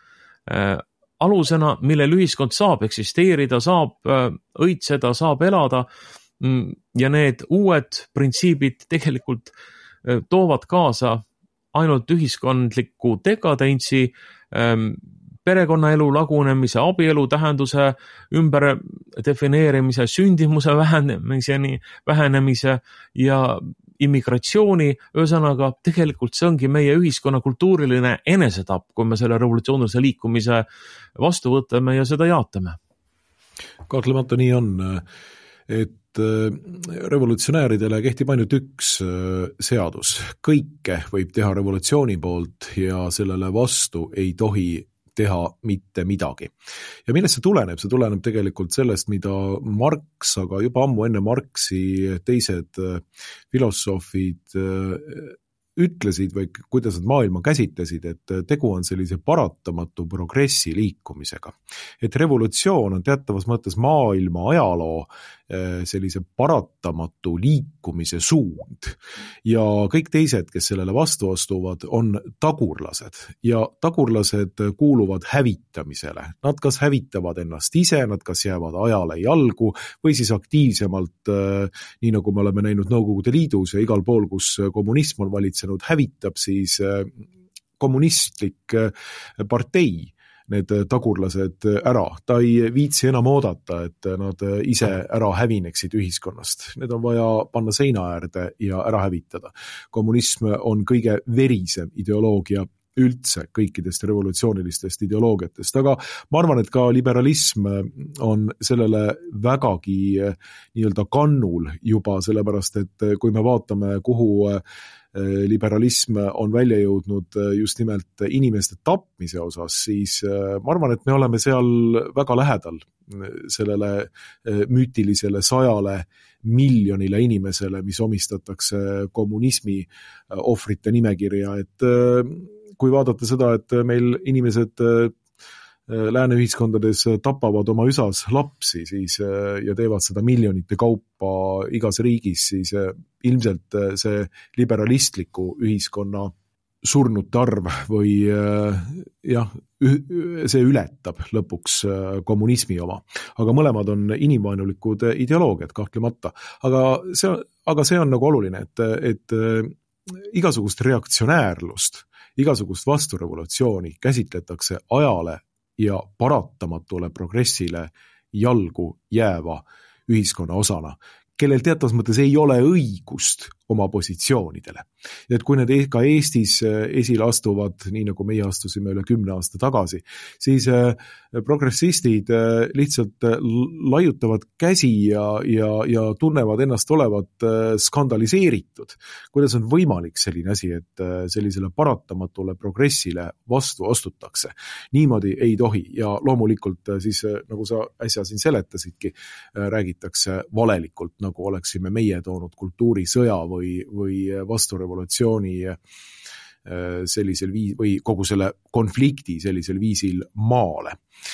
Alusena, millel ühiskond saab eksisteerida, saab õitseda, saab elada ja need uued printsiibid tegelikult toovad kaasa ainult ühiskondliku dekadentsi, perekonnaelu lagunemise, abielu tähenduse ümber defineerimise, sündimuse vähenemiseni, vähenemise ja immigratsiooni, ühesõnaga tegelikult see ongi meie ühiskonna kultuuriline enesetapp, kui me selle revolutsioonilise liikumise vastu võtame ja seda jaatame. Kahtlemata nii on, et revolutsionääridele kehtib ainult üks seadus. Kõike võib teha revolutsiooni poolt ja sellele vastu ei tohi teha mitte midagi. Ja millest see tuleneb? See tuleneb tegelikult sellest, mida Marx, aga juba ammu enne Marxi teised filosoofid ütlesid või kuidas nad maailma käsitlesid, et tegu on sellise paratamatu progressi liikumisega. Et revolutsioon on teatavas mõttes maailma ajaloo sellise paratamatu liikumise suund ja kõik teised, kes sellele vastu astuvad, on tagurlased ja tagurlased kuuluvad hävitamisele. Nad kas hävitavad ennast ise, nad kas jäävad ajale jalgu või siis aktiivsemalt, nii nagu me oleme näinud Nõukogude Liidus ja igal pool, kus kommunism on valitsenud, hävitab siis kommunistlik partei need tagurlased ära. Ta ei viitsi enam oodata, et nad ise ära hävineksid ühiskonnast. Need on vaja panna seina äärde ja ära hävitada. Kommunism on kõige verisem ideoloogia üldse kõikidest revolutsioonilistest ideoloogiatest, aga ma arvan, et ka liberalism on sellele vägagi nii-öelda kannul juba, sellepärast et kui me vaatame, kuhu liberalism on välja jõudnud just nimelt inimeste tapmise osas, siis ma arvan, et me oleme seal väga lähedal sellele müütilisele sajale miljonile inimesele, mis omistatakse kommunismi ohvrite nimekirja, et kui vaadata seda, et meil inimesed lääne ühiskondades tapavad oma üsas lapsi siis, ja teevad seda miljonite kaupa igas riigis, siis ilmselt see liberalistliku ühiskonna surnute arv või jah, see ületab lõpuks kommunismi oma. Aga mõlemad on inimvaenulikud ideoloogiad kahtlemata. Aga see, aga see on nagu oluline, et, et igasugust reaktsionäärlust, igasugust vasturevolutsiooni käsitletakse ajale ja paratamatule progressile jalgu jääva ühiskonna osana, kellel teatavas mõttes ei ole õigust oma positsioonidele. Et kui need ka Eestis esile astuvad, nii nagu meie astusime üle kümne aasta tagasi, siis progressistid lihtsalt laiutavad käsi ja, ja, ja tunnevad ennast olevat skandaliseeritud. Kuidas on võimalik selline asi, et sellisele paratamatule progressile vastu astutakse? Niimoodi ei tohi ja loomulikult siis, nagu sa äsja siin seletasidki, räägitakse valelikult, nagu oleksime meie toonud kultuurisõja või, või vasturevolutsiooni sellisel viis, või kogu selle konflikti sellisel viisil maale.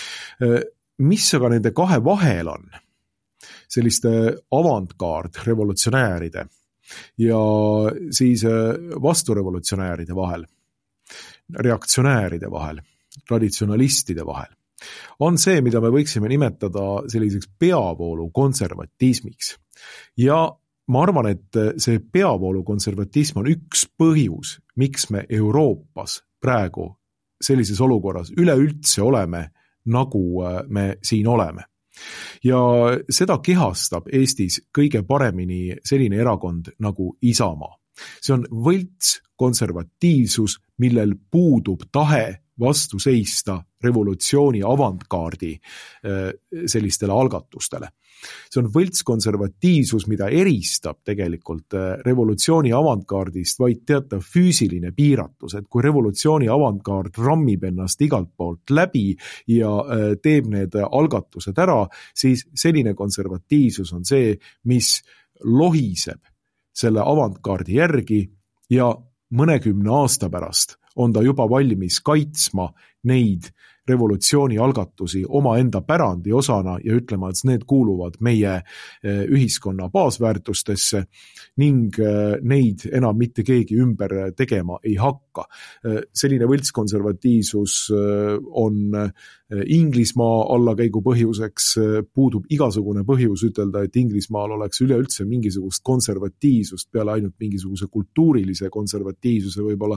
Mis aga nende kahe vahel on? Selliste avantgaard revolutsionääride ja siis vasturevolutsionääride vahel, reaktsionääride vahel, traditsionalistide vahel, on see, mida me võiksime nimetada selliseks peavoolu konservatismiks. Ja ma arvan, et see peavoolu konservatism on üks põhjus, miks me Euroopas praegu sellises olukorras üleüldse oleme, nagu me siin oleme. Ja seda kehastab Eestis kõige paremini selline erakond nagu Isamaa. See on võlts konservatiivsus, millel puudub tahe vastu seista revolutsiooni avantgaardi sellistele algatustele. See on võlts konservatiivsus, mida eristab tegelikult revolutsiooni avantgaardist vaid teatav füüsiline piiratus, et kui revolutsiooni avantgaard rammib ennast igalt poolt läbi ja teeb need algatused ära, siis selline konservatiivsus on see, mis lohiseb selle avantgaardi järgi ja mõnekümne aasta pärast on ta juba valmis kaitsma neid revolutsiooni algatusi oma enda pärandi osana ja ütlema, et need kuuluvad meie ühiskonna baasväärtustesse ning neid enam mitte keegi ümber tegema ei hakka. Selline võltskonservatiivsus on Inglismaa allakäigu põhjuseks, puudub igasugune põhjus ütelda, et Inglismaal oleks üleüldse mingisugust konservatiivsust peale ainult mingisuguse kultuurilise konservatiivsuse võib-olla,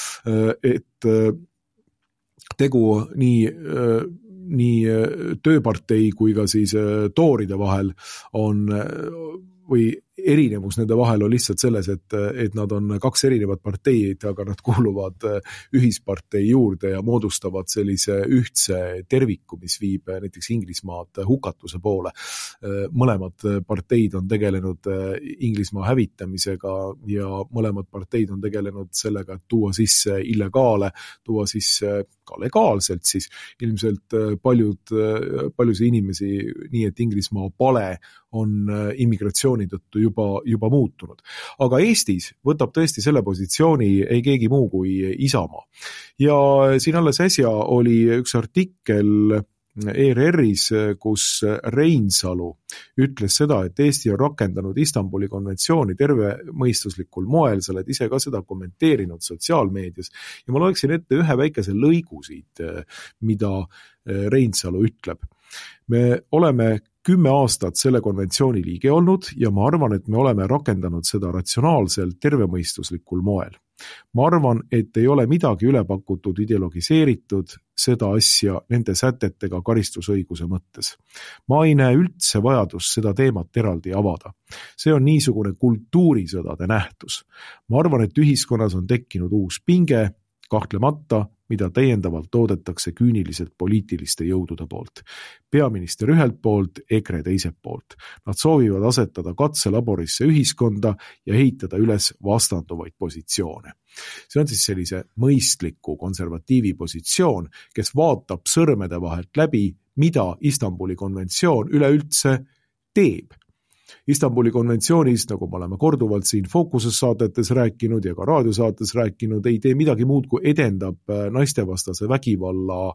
et tegu nii, nii tööpartei kui ka siis tooride vahel on või erinevus nende vahel on lihtsalt selles, et, et nad on kaks erinevat parteid, aga nad kuuluvad ühispartei juurde ja moodustavad sellise ühtse terviku, mis viib näiteks Inglismaad hukatuse poole. Mõlemad parteid on tegelenud Inglismaa hävitamisega ja mõlemad parteid on tegelenud sellega, et tuua sisse illegaale, tuua sisse ka legaalselt siis ilmselt paljud, paljusid inimesi nii, et Inglismaa pale on immigratsiooni tõttu juba, juba muutunud. Aga Eestis võtab tõesti selle positsiooni ei keegi muu kui Isamaa. Ja siin alles äsja oli üks artikkel E R R-is, kus Reinsalu ütles seda, et Eesti on rakendanud Istanbuli konventsiooni tervemõistuslikul moel, sa oled ise ka seda kommenteerinud sotsiaalmeedias ja ma loeksin ette ühe väikese lõigu siit, mida Reinsalu ütleb. Me oleme kümme aastat selle konventsiooni liige olnud ja ma arvan, et me oleme rakendanud seda ratsionaalselt tervemõistuslikul moel. Ma arvan, et ei ole midagi üle pakutud ideologiseeritud seda asja nende sätetega karistusõiguse mõttes. Ma ei näe üldse vajadust seda teemat eraldi avada. See on niisugune kultuurisõdade nähtus. Ma arvan, et ühiskonnas on tekkinud uus pinge, kahtlemata, mida täiendavalt toodetakse küüniliselt poliitiliste jõudude poolt. Peaminister ühelt poolt, EKRE teiselt poolt. Nad soovivad asetada katselaborisse ühiskonda ja ehitada üles vastanduvaid positsioone. See on siis sellise mõistliku konservatiivi positsioon, kes vaatab sõrmede vahelt läbi, mida Istanbuli konventsioon üleüldse teeb. Istanbuli konventsioonis, nagu me oleme korduvalt siin Fookuses saadetes rääkinud ja ka raadiosaates rääkinud, ei tee midagi muud, kui edendab naistevastase vägivalla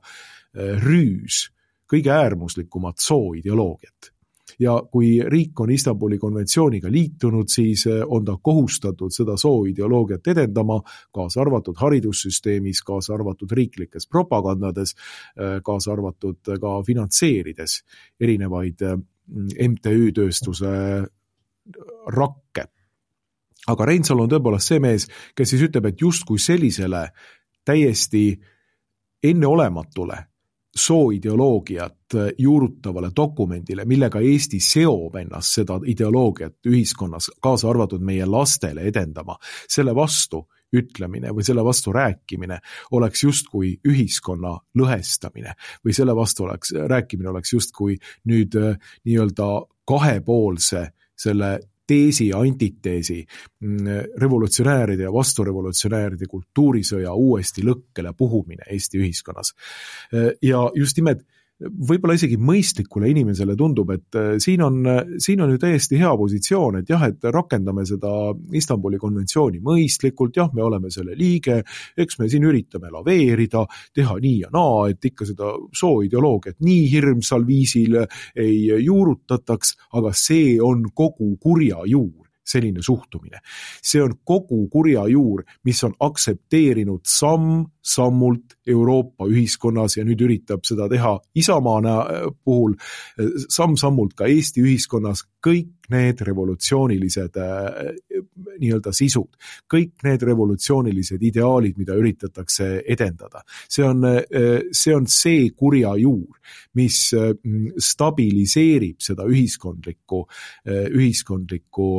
rüüs, kõige äärmuslikumat sooideoloogiat. Ja kui riik on Istanbuli konventsiooniga liitunud, siis on ta kohustatud seda sooideoloogiat edendama, kaasa arvatud haridussüsteemis, kaasa arvatud riiklikes propagandades, kaasa arvatud ka finantseerides erinevaid M T Ü-tööstuse rakke. Aga Reinsalu on tõepoolest see mees, kes siis ütleb, et just kui sellisele täiesti enneolematule sooideoloogiat juurutavale dokumendile, millega Eesti seob ennast seda ideoloogiat ühiskonnas, kaasa arvatud meie lastele edendama, selle vastu ütlemine või selle vastu rääkimine oleks justkui ühiskonna lõhestamine või selle vastu oleks, rääkimine oleks justkui nüüd nii-öelda kahepoolse selle teesi ja antiteesi revolutsionääride ja vasturevolutsionääride kultuurisõja uuesti lõkkele puhumine Eesti ühiskonnas. Ja just nimelt võib-olla isegi mõistlikule inimesele tundub, et siin on, siin on ju täiesti hea positsioon, et jah, et rakendame seda Istanbuli konventsiooni mõistlikult, jah, me oleme selle liige, eks me siin üritame laveerida, teha nii ja naa, et ikka seda sooideoloogiat nii hirmsal viisil ei juurutataks, aga see on kogu kurja juur. Selline suhtumine. See on kogu kurja juur, mis on aksepteerinud samm sammult Euroopa ühiskonnas ja nüüd üritab seda teha Isamaana puhul samm-sammult ka Eesti ühiskonnas kõik need revolutsioonilised nii-öelda sisud, kõik need revolutsioonilised ideaalid, mida üritatakse edendada. See on see, on see kurja juur, mis stabiliseerib seda ühiskondlikku, ühiskondlikku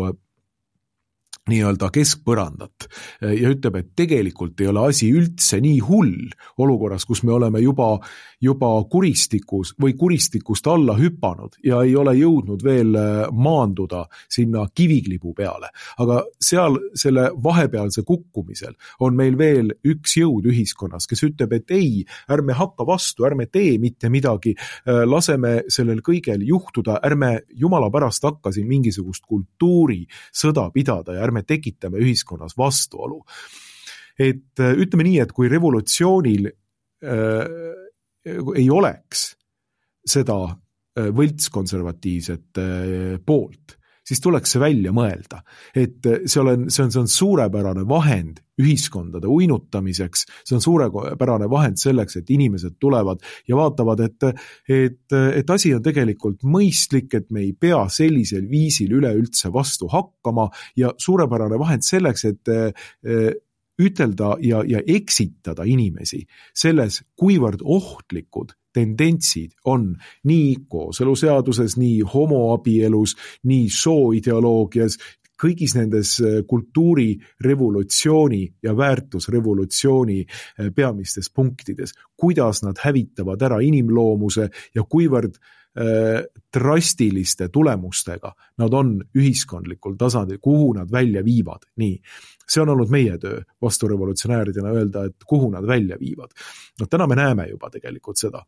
nii-öelda keskpõrandat ja ütleb, et tegelikult ei ole asi üldse nii hull olukorras, kus me oleme juba, juba kuristikus või kuristikust alla hüpanud ja ei ole jõudnud veel maanduda sinna kiviklibu peale. Aga seal selle vahepealse kukkumisel on meil veel üks jõud ühiskonnas, kes ütleb, et ei, ärme hakka vastu, ärme tee mitte midagi, laseme sellel kõigel juhtuda, ärme jumala pärast hakka siin mingisugust kultuuri sõda pidada ja ärme tekitame ühiskonnas vastuolu. Et ütleme nii, et kui revolutsioonil ei oleks seda võltskonservatiivset poolt, siis tuleks see välja mõelda, et see on, see on, see on suurepärane vahend ühiskondade uinutamiseks, see on suurepärane vahend selleks, et inimesed tulevad ja vaatavad, et, et, et asi on tegelikult mõistlik, et me ei pea sellisel viisil üleüldse vastu hakkama ja suurepärane vahend selleks, et ütelda ja, ja eksitada inimesi selles, kuivõrd ohtlikud tendentsid on nii kooseluseaduses, nii homoabielus, nii sooideoloogias, kõigis nendes kultuurirevolutsiooni ja väärtusrevolutsiooni peamistes punktides, kuidas nad hävitavad ära inimloomuse ja kuivõrd äh, drastiliste tulemustega nad on ühiskondlikul tasandil, kuhu nad välja viivad. Nii, see on olnud meie töö vasturevolutsionääridena öelda, et kuhu nad välja viivad. No täna me näeme juba tegelikult seda.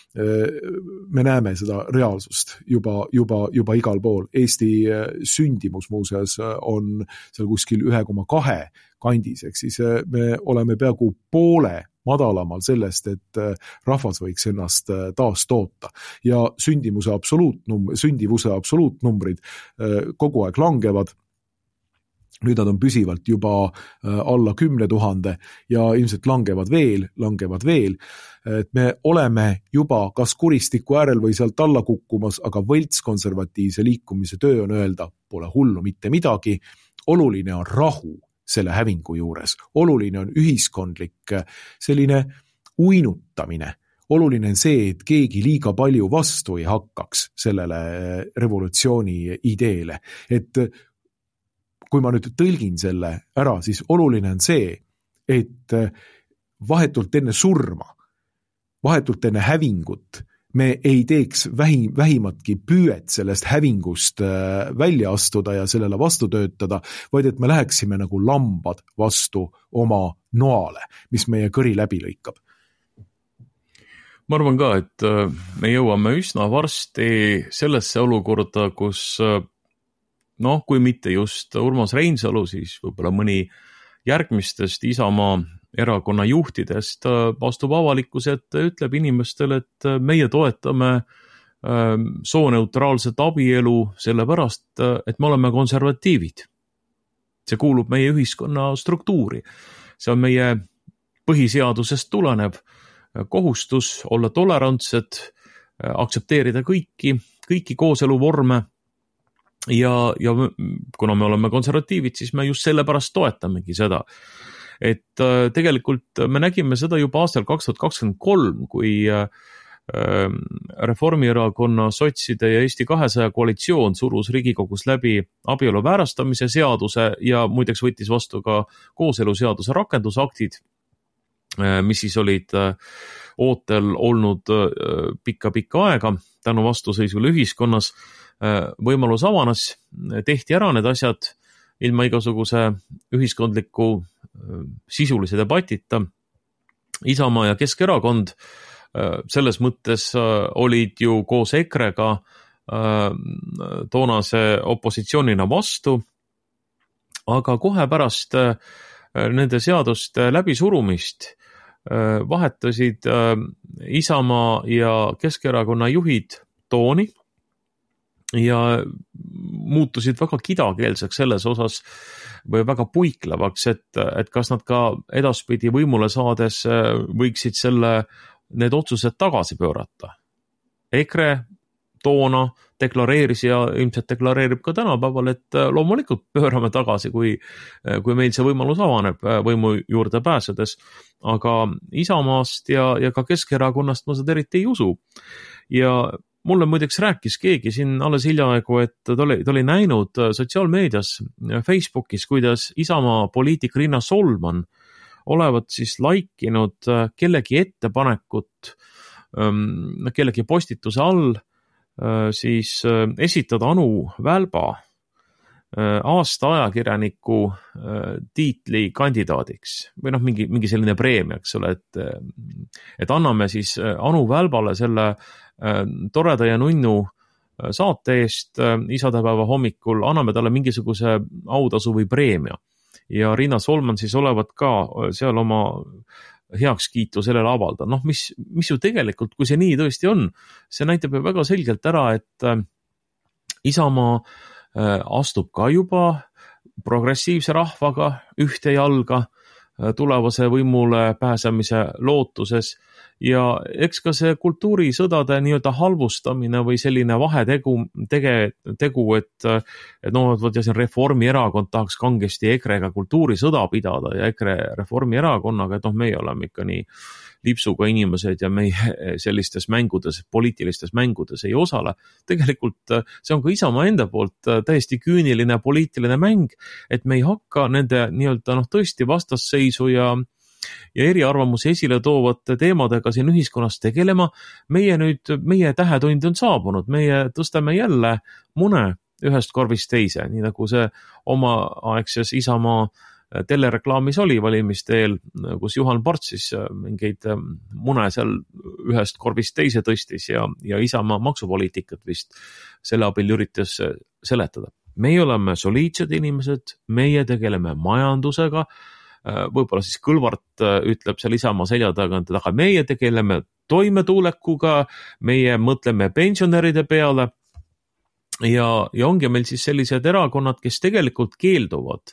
Me näeme seda reaalsust juba, juba, juba igal pool. Eesti sündimus muuseas on seal kuskil üks koma kaks kandis, ehk siis me oleme peaaegu poole madalamal sellest, et rahvas võiks ennast taas toota. Ja sündimuse absoluutnum, sündivuse absoluutnumbrid kogu aeg langevad. Nüüd nad on püsivalt juba alla kümne tuhande ja ilmselt langevad veel, langevad veel. Et me oleme juba kas kuristiku äärel või sealt alla kukkumas, aga võltskonservatiivse liikumise töö on öelda, pole hullu mitte midagi. Oluline on rahu selle hävingu juures. Oluline on ühiskondlik selline uinutamine. Oluline on see, et keegi liiga palju vastu ei hakkaks sellele revolutsiooni ideele. Et kui ma nüüd tõlgin selle ära, siis oluline on see, et vahetult enne surma, vahetult enne hävingut me ei teeks vähi, vähimatki püüet sellest hävingust välja astuda ja sellele vastu töötada, vaid et me läheksime nagu lambad vastu oma noale, mis meie kõri läbi lõikab. Ma arvan ka, et me jõuame üsna varsti sellesse olukorda, kus noh, kui mitte just Urmas Reinsalu, siis võib-olla mõni järgmistest Isamaa erakonna juhtidest vastub avalikkuse, et ütleb inimestele, et meie toetame sooneutraalset abielu sellepärast, et me oleme konservatiivid. See kuulub meie ühiskonna struktuuri. See on meie põhiseadusest tulenev kohustus olla tolerantsed, aktsepteerida kõiki, kõiki kooseluvorme. Ja, ja kuna me oleme konservatiivid, siis me just sellepärast toetamegi seda. Et tegelikult me nägime seda juba aastal kaks tuhat kakskümmend kolm, kui Reformierakonna, sotside ja Eesti kahesaja koalitsioon surus Riigikogus läbi abielu väärastamise seaduse ja muideks võttis vastu ka kooseluseaduse rakendusaktid, mis siis olid ootel olnud pikka-pikka aega tänu vastuseisule ühiskonnas. Võimalus avanas, tehti ära need asjad ilma igasuguse ühiskondliku sisulise debatita. Isamaa ja Keskerakond selles mõttes olid ju koos EKRE-ga toonase opositsioonina vastu, aga kohe pärast nende seaduste läbisurumist vahetasid Isamaa ja Keskerakonna juhid tooni ja muutusid väga kidakeelseks selles osas või väga puiklevaks, et, et kas nad ka edaspidi võimule saades võiksid selle, need otsused tagasi pöörata. EKRE toona deklareeris ja ilmselt deklareerib ka tänapäeval, et loomulikult pöörame tagasi, kui, kui meil see võimalus avaneb võimu juurde pääsedes. Aga Isamaast ja, ja ka Keskerakonnast ma seda eriti ei usu. Ja mulle muideks rääkis keegi siin alles hiljaaegu, et ta oli, ta oli näinud sotsiaalmeedias Facebookis, kuidas Isamaa poliitik Riina Solman olevat siis laikinud kellegi ettepanekut, kellegi postituse all siis esitada Anu Välba aasta ajakirjaniku tiitli kandidaadiks või noh, mingi, mingi selline preemia, eks ole, et, et anname siis Anu Välbale selle toreda ja nunnu saate eest isadepäeva hommikul, anname talle mingisuguse autasu või preemia. Ja Riina Solman siis olevat ka seal oma heakskiitu sellele avaldada. Noh, mis, mis ju tegelikult, kui see nii tõesti on, see näitab ju väga selgelt ära, et Isamaa astub ka juba progressiivse rahvaga ühte jalga tulevase võimule pääsemise lootuses ja eks ka see kultuurisõdade nii-öelda halvustamine või selline vahetegu, tege, tegu, et, et noh, võt ja siin Reformierakond tahaks kangesti EKRE-ga kultuurisõda pidada ja EKRE Reformierakonnaga, et noh, meie oleme ikka nii lipsuga inimesed ja meie sellistes mängudes, poliitilistes mängudes ei osale. Tegelikult see on ka Isamaa enda poolt täiesti küüniline poliitiline mäng, et me ei hakka nende nii-öelda noh, tõesti vastasseisu ja ja eriarvamusi esile toovate teemadega siin ühiskonnas tegelema. Meie nüüd, meie tähetund on saabunud, meie tõstame jälle mune ühest korvist teise, nii nagu see omaaegses Isamaa telereklaamis oli valimiste eel, kus Juhan Parts siis mingeid mune seal ühest korvist teise tõstis ja, ja Isamaa maksupoliitikat vist selle abil üritas seletada. Meie oleme soliidsed inimesed, meie tegeleme majandusega, võib-olla siis Kõlvart ütleb seal Isamaa selja taga, aga meie tegeleme toimetuulekuga, meie mõtleme pensionäride peale ja, ja ongi meil siis sellised erakonnad, kes tegelikult keelduvad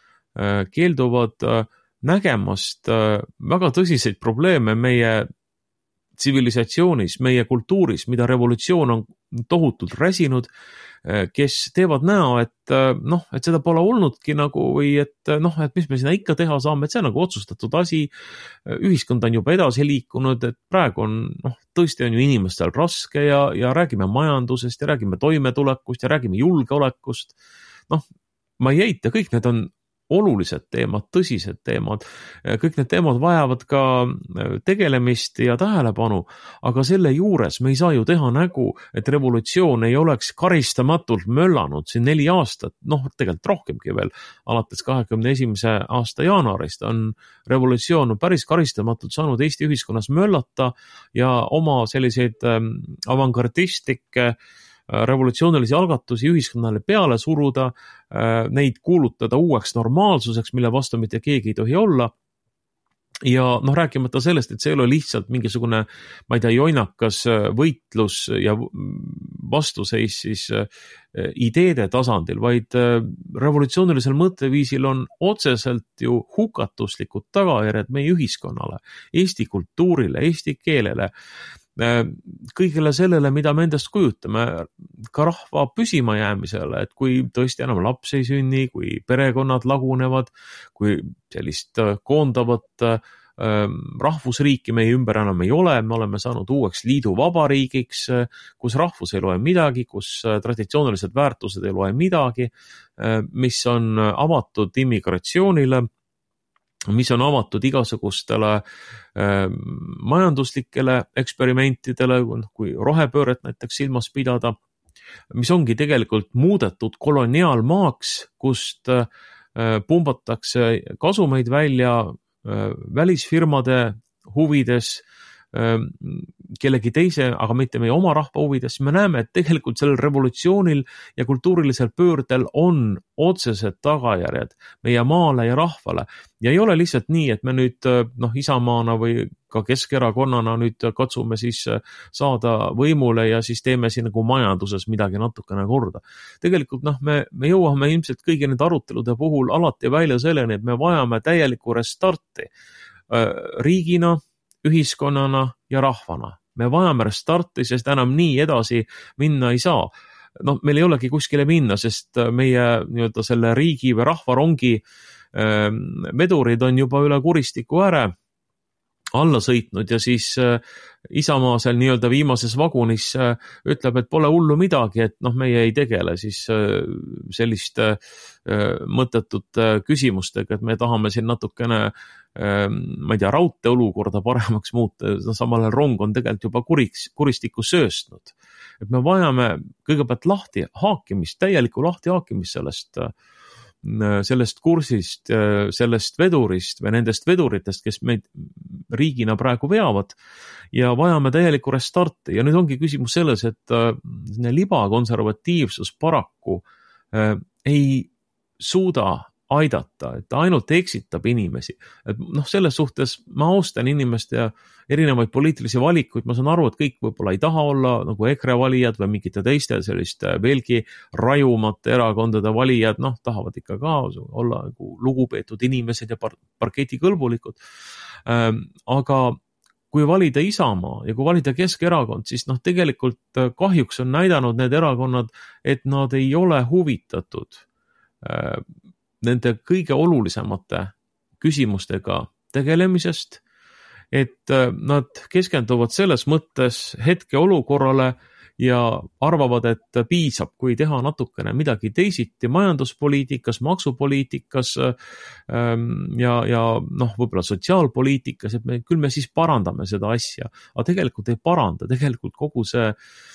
keelduvad nägemast väga tõsiseid probleeme meie tsivilisatsioonis, meie kultuuris, mida revolutsioon on tohutult räsinud, kes teevad näo, et noh, et seda pole olnudki nagu või et noh, et mis me sinna ikka teha saame, et see on nagu otsustatud asi, ühiskond on juba edasi liikunud, et praegu on noh, tõesti on ju inimestel raske ja, ja räägime majandusest ja räägime toimetulekust ja räägime julgeolekust. Noh, ma ei eita, kõik need on olulised teemad, tõsised teemad, kõik need teemad vajavad ka tegelemist ja tähelepanu, aga selle juures me ei saa ju teha nägu, et revolutsioon ei oleks karistamatult möllanud siin neli aastat, noh tegelikult rohkemgi veel, alates kahekümne esimese aasta jaanuarist on revolutsioon päris karistamatult saanud Eesti ühiskonnas möllata ja oma selliseid avangardistlikke revolutsioonilisi algatusi ühiskonnale peale suruda, neid kuulutada uueks normaalsuseks, mille vastu mitte keegi ei tohi olla. Ja noh, rääkimata sellest, et see ei ole lihtsalt mingisugune, ma ei tea, joinakas võitlus ja vastuseis siis ideede tasandil, vaid revolutsioonilisel mõtteviisil on otseselt ju hukatuslikud tagajärjed meie ühiskonnale, Eesti kultuurile, eesti keelele, kõigele sellele, mida me endast kujutame, ka rahva püsima jäämisele, et kui tõesti enam laps ei sünni, kui perekonnad lagunevad, kui sellist koondavat rahvusriiki meie ümber enam ei ole, me oleme saanud uueks liidu vabariigiks, kus rahvus ei loe midagi, kus traditsioonilised väärtused ei loe midagi, mis on avatud immigratsioonile, mis on avatud igasugustele äh, majanduslikele eksperimentidele, kui rohepööret näiteks silmas pidada, mis ongi tegelikult muudetud koloniaalmaaks, kust äh, pumbatakse kasumeid välja äh, välisfirmade huvides, kellegi teise, aga mitte meie oma rahva huvides, me näeme, et tegelikult sellel revolutsioonil ja kultuurilisel pöördel on otsesed tagajärjed meie maale ja rahvale. Ja ei ole lihtsalt nii, et me nüüd noh, Isamaana või ka Keskerakonnana nüüd katsume siis saada võimule ja siis teeme siin nagu majanduses midagi natukene korda. Tegelikult noh, me, me jõuame ilmselt kõigi nende arutelude puhul alati välja selleni, et me vajame täielikku restarti riigina, ühiskonnana ja rahvana. Me vajame restarti, sest enam nii edasi minna ei saa. No, meil ei olegi kuskile minna, sest meie nii-öelda selle riigi või rahvarongi vedurid on juba üle Kuristiku ääre alla sõitnud ja siis Isamaa seal nii-öelda viimases vagunis ütleb, et pole hullu midagi, et noh, meie ei tegele siis selliste mõttetut küsimustega, et me tahame siin natukene, ma ei tea, raudtee olukorda paremaks muuta, samal rong on tegelikult juba kuriks, kuristikku sööstnud. Et me vajame kõigepealt lahti haakimist, täielikku lahti haakimist sellest sellest kursist, sellest vedurist või nendest veduritest, kes meid riigina praegu veavad ja vajame täielikku restarti. Ja nüüd ongi küsimus selles, et libakonservatiivsus paraku ei suuda aidata, et ta ainult eksitab inimesi. Et noh, selles suhtes ma austan inimeste ja erinevaid poliitilisi valikuid, ma saan aru, et kõik võib-olla ei taha olla nagu EKRE valijad või mingite teiste selliste veelgi rajumate erakondade valijad, noh, tahavad ikka ka olla nagu lugupeetud inimesed ja par- parketikõlbulikud. Ähm, aga kui valida Isamaa ja kui valida Keskerakond, siis noh, tegelikult kahjuks on näidanud need erakonnad, et nad ei ole huvitatud äh, nende kõige olulisemate küsimustega tegelemisest, et nad keskenduvad selles mõttes hetke olukorrale ja arvavad, et piisab, kui teha natukene midagi teisiti majanduspoliitikas, maksupoliitikas ja, ja noh, võib-olla sotsiaalpoliitikas, et me, küll me siis parandame seda asja. Aga tegelikult ei paranda, tegelikult kogu see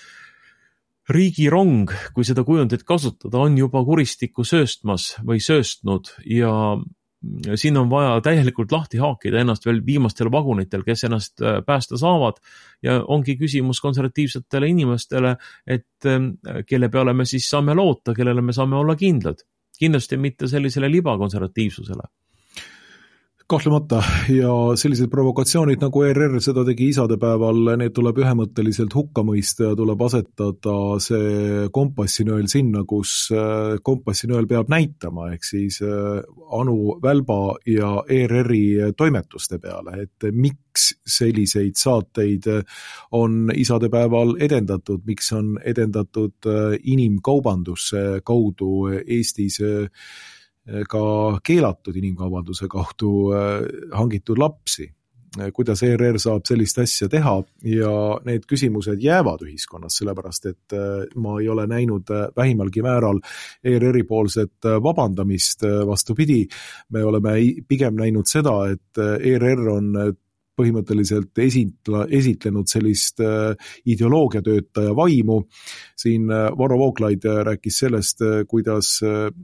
riigirong, kui seda kujundit kasutada, on juba kuristikku sööstmas või sööstnud ja siin on vaja täielikult lahti haakida ennast veel viimastel vagunitel, kes ennast päästa saavad ja ongi küsimus konservatiivsetele inimestele, et kelle peale me siis saame loota, kellele me saame olla kindlad. Kindlasti mitte sellisele libakonservatiivsusele. Kahtlemata ja sellised provokatsioonid nagu E R R seda tegi isadepäeval, need tuleb ühemõtteliselt hukka mõista ja tuleb asetada see kompassinõel sinna, kus kompassinõel peab näitama, ehk siis Anu Välba ja E R R-i toimetuste peale, et miks selliseid saateid on isadepäeval edendatud, miks on edendatud inimkaubanduse kaudu Eestis ka keelatud inimkaubanduse kaudu hangitud lapsi. Kuidas E R R saab sellist asja teha ja need küsimused jäävad ühiskonnas, sellepärast et ma ei ole näinud vähimalgi määral E R R-i poolset vabandamist, vastupidi, me oleme pigem näinud seda, et E R R on põhimõtteliselt esitla, esitlenud sellist ideoloogiatöötaja vaimu. Siin Varro Vooglaid rääkis sellest, kuidas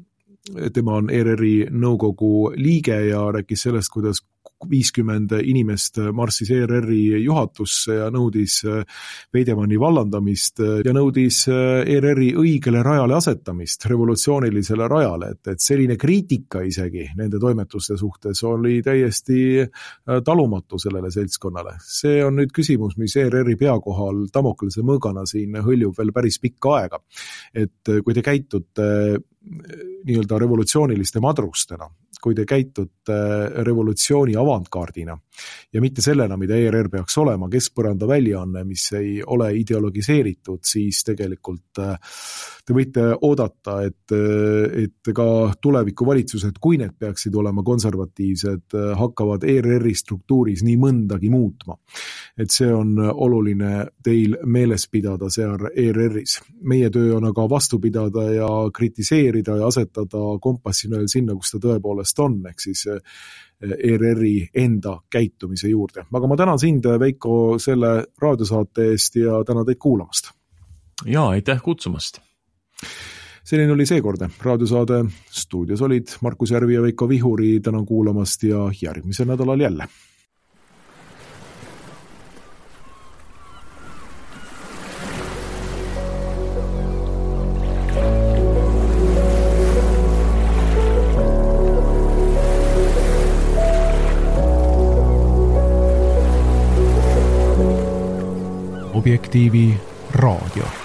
tema on E R R-i nõukogu liige ja rääkis sellest, kuidas viiskümmend inimest marssis E R R-i juhatusse ja nõudis Veidemanni vallandamist ja nõudis E R R-i õigele rajale asetamist, revolutsioonilisele rajale, et, et selline kriitika isegi nende toimetuste suhtes oli täiesti talumatu sellele seltskonnale. See on nüüd küsimus, mis E R R-i peakohal Damoklese mõõgana siin hõljub veel päris pikka aega. Et kui te käitute nii-öelda revolutsiooniliste madrustena, kui te käitute revolutsiooni avantkaardina ja mitte sellena, mida E R R peaks olema, keskpõranda väljaanne, mis ei ole ideologiseeritud, siis tegelikult te võite oodata, et, et ka tulevikuvalitsused, kui need peaksid olema konservatiivsed, hakkavad E R R-i struktuuris nii mõndagi muutma. Et see on oluline teil meeles pidada seal E R R-is. Meie töö on aga vastu pidada ja kritiseerida ja asetada kompassinööl sinna, kus ta tõepoolest on, ehk siis E R R-i enda käitumise juurde. Aga ma tänan sind, Veiko, selle raadiosaate eest ja tänan teid kuulamast. Jaa, aitäh kutsumast. Selline oli seekordne raadiosaade. Stuudios olid Markus Järvi ja Veiko Vihuri. Tänan kuulamast ja järgmisel nädalal jälle. Objektiivi raadio.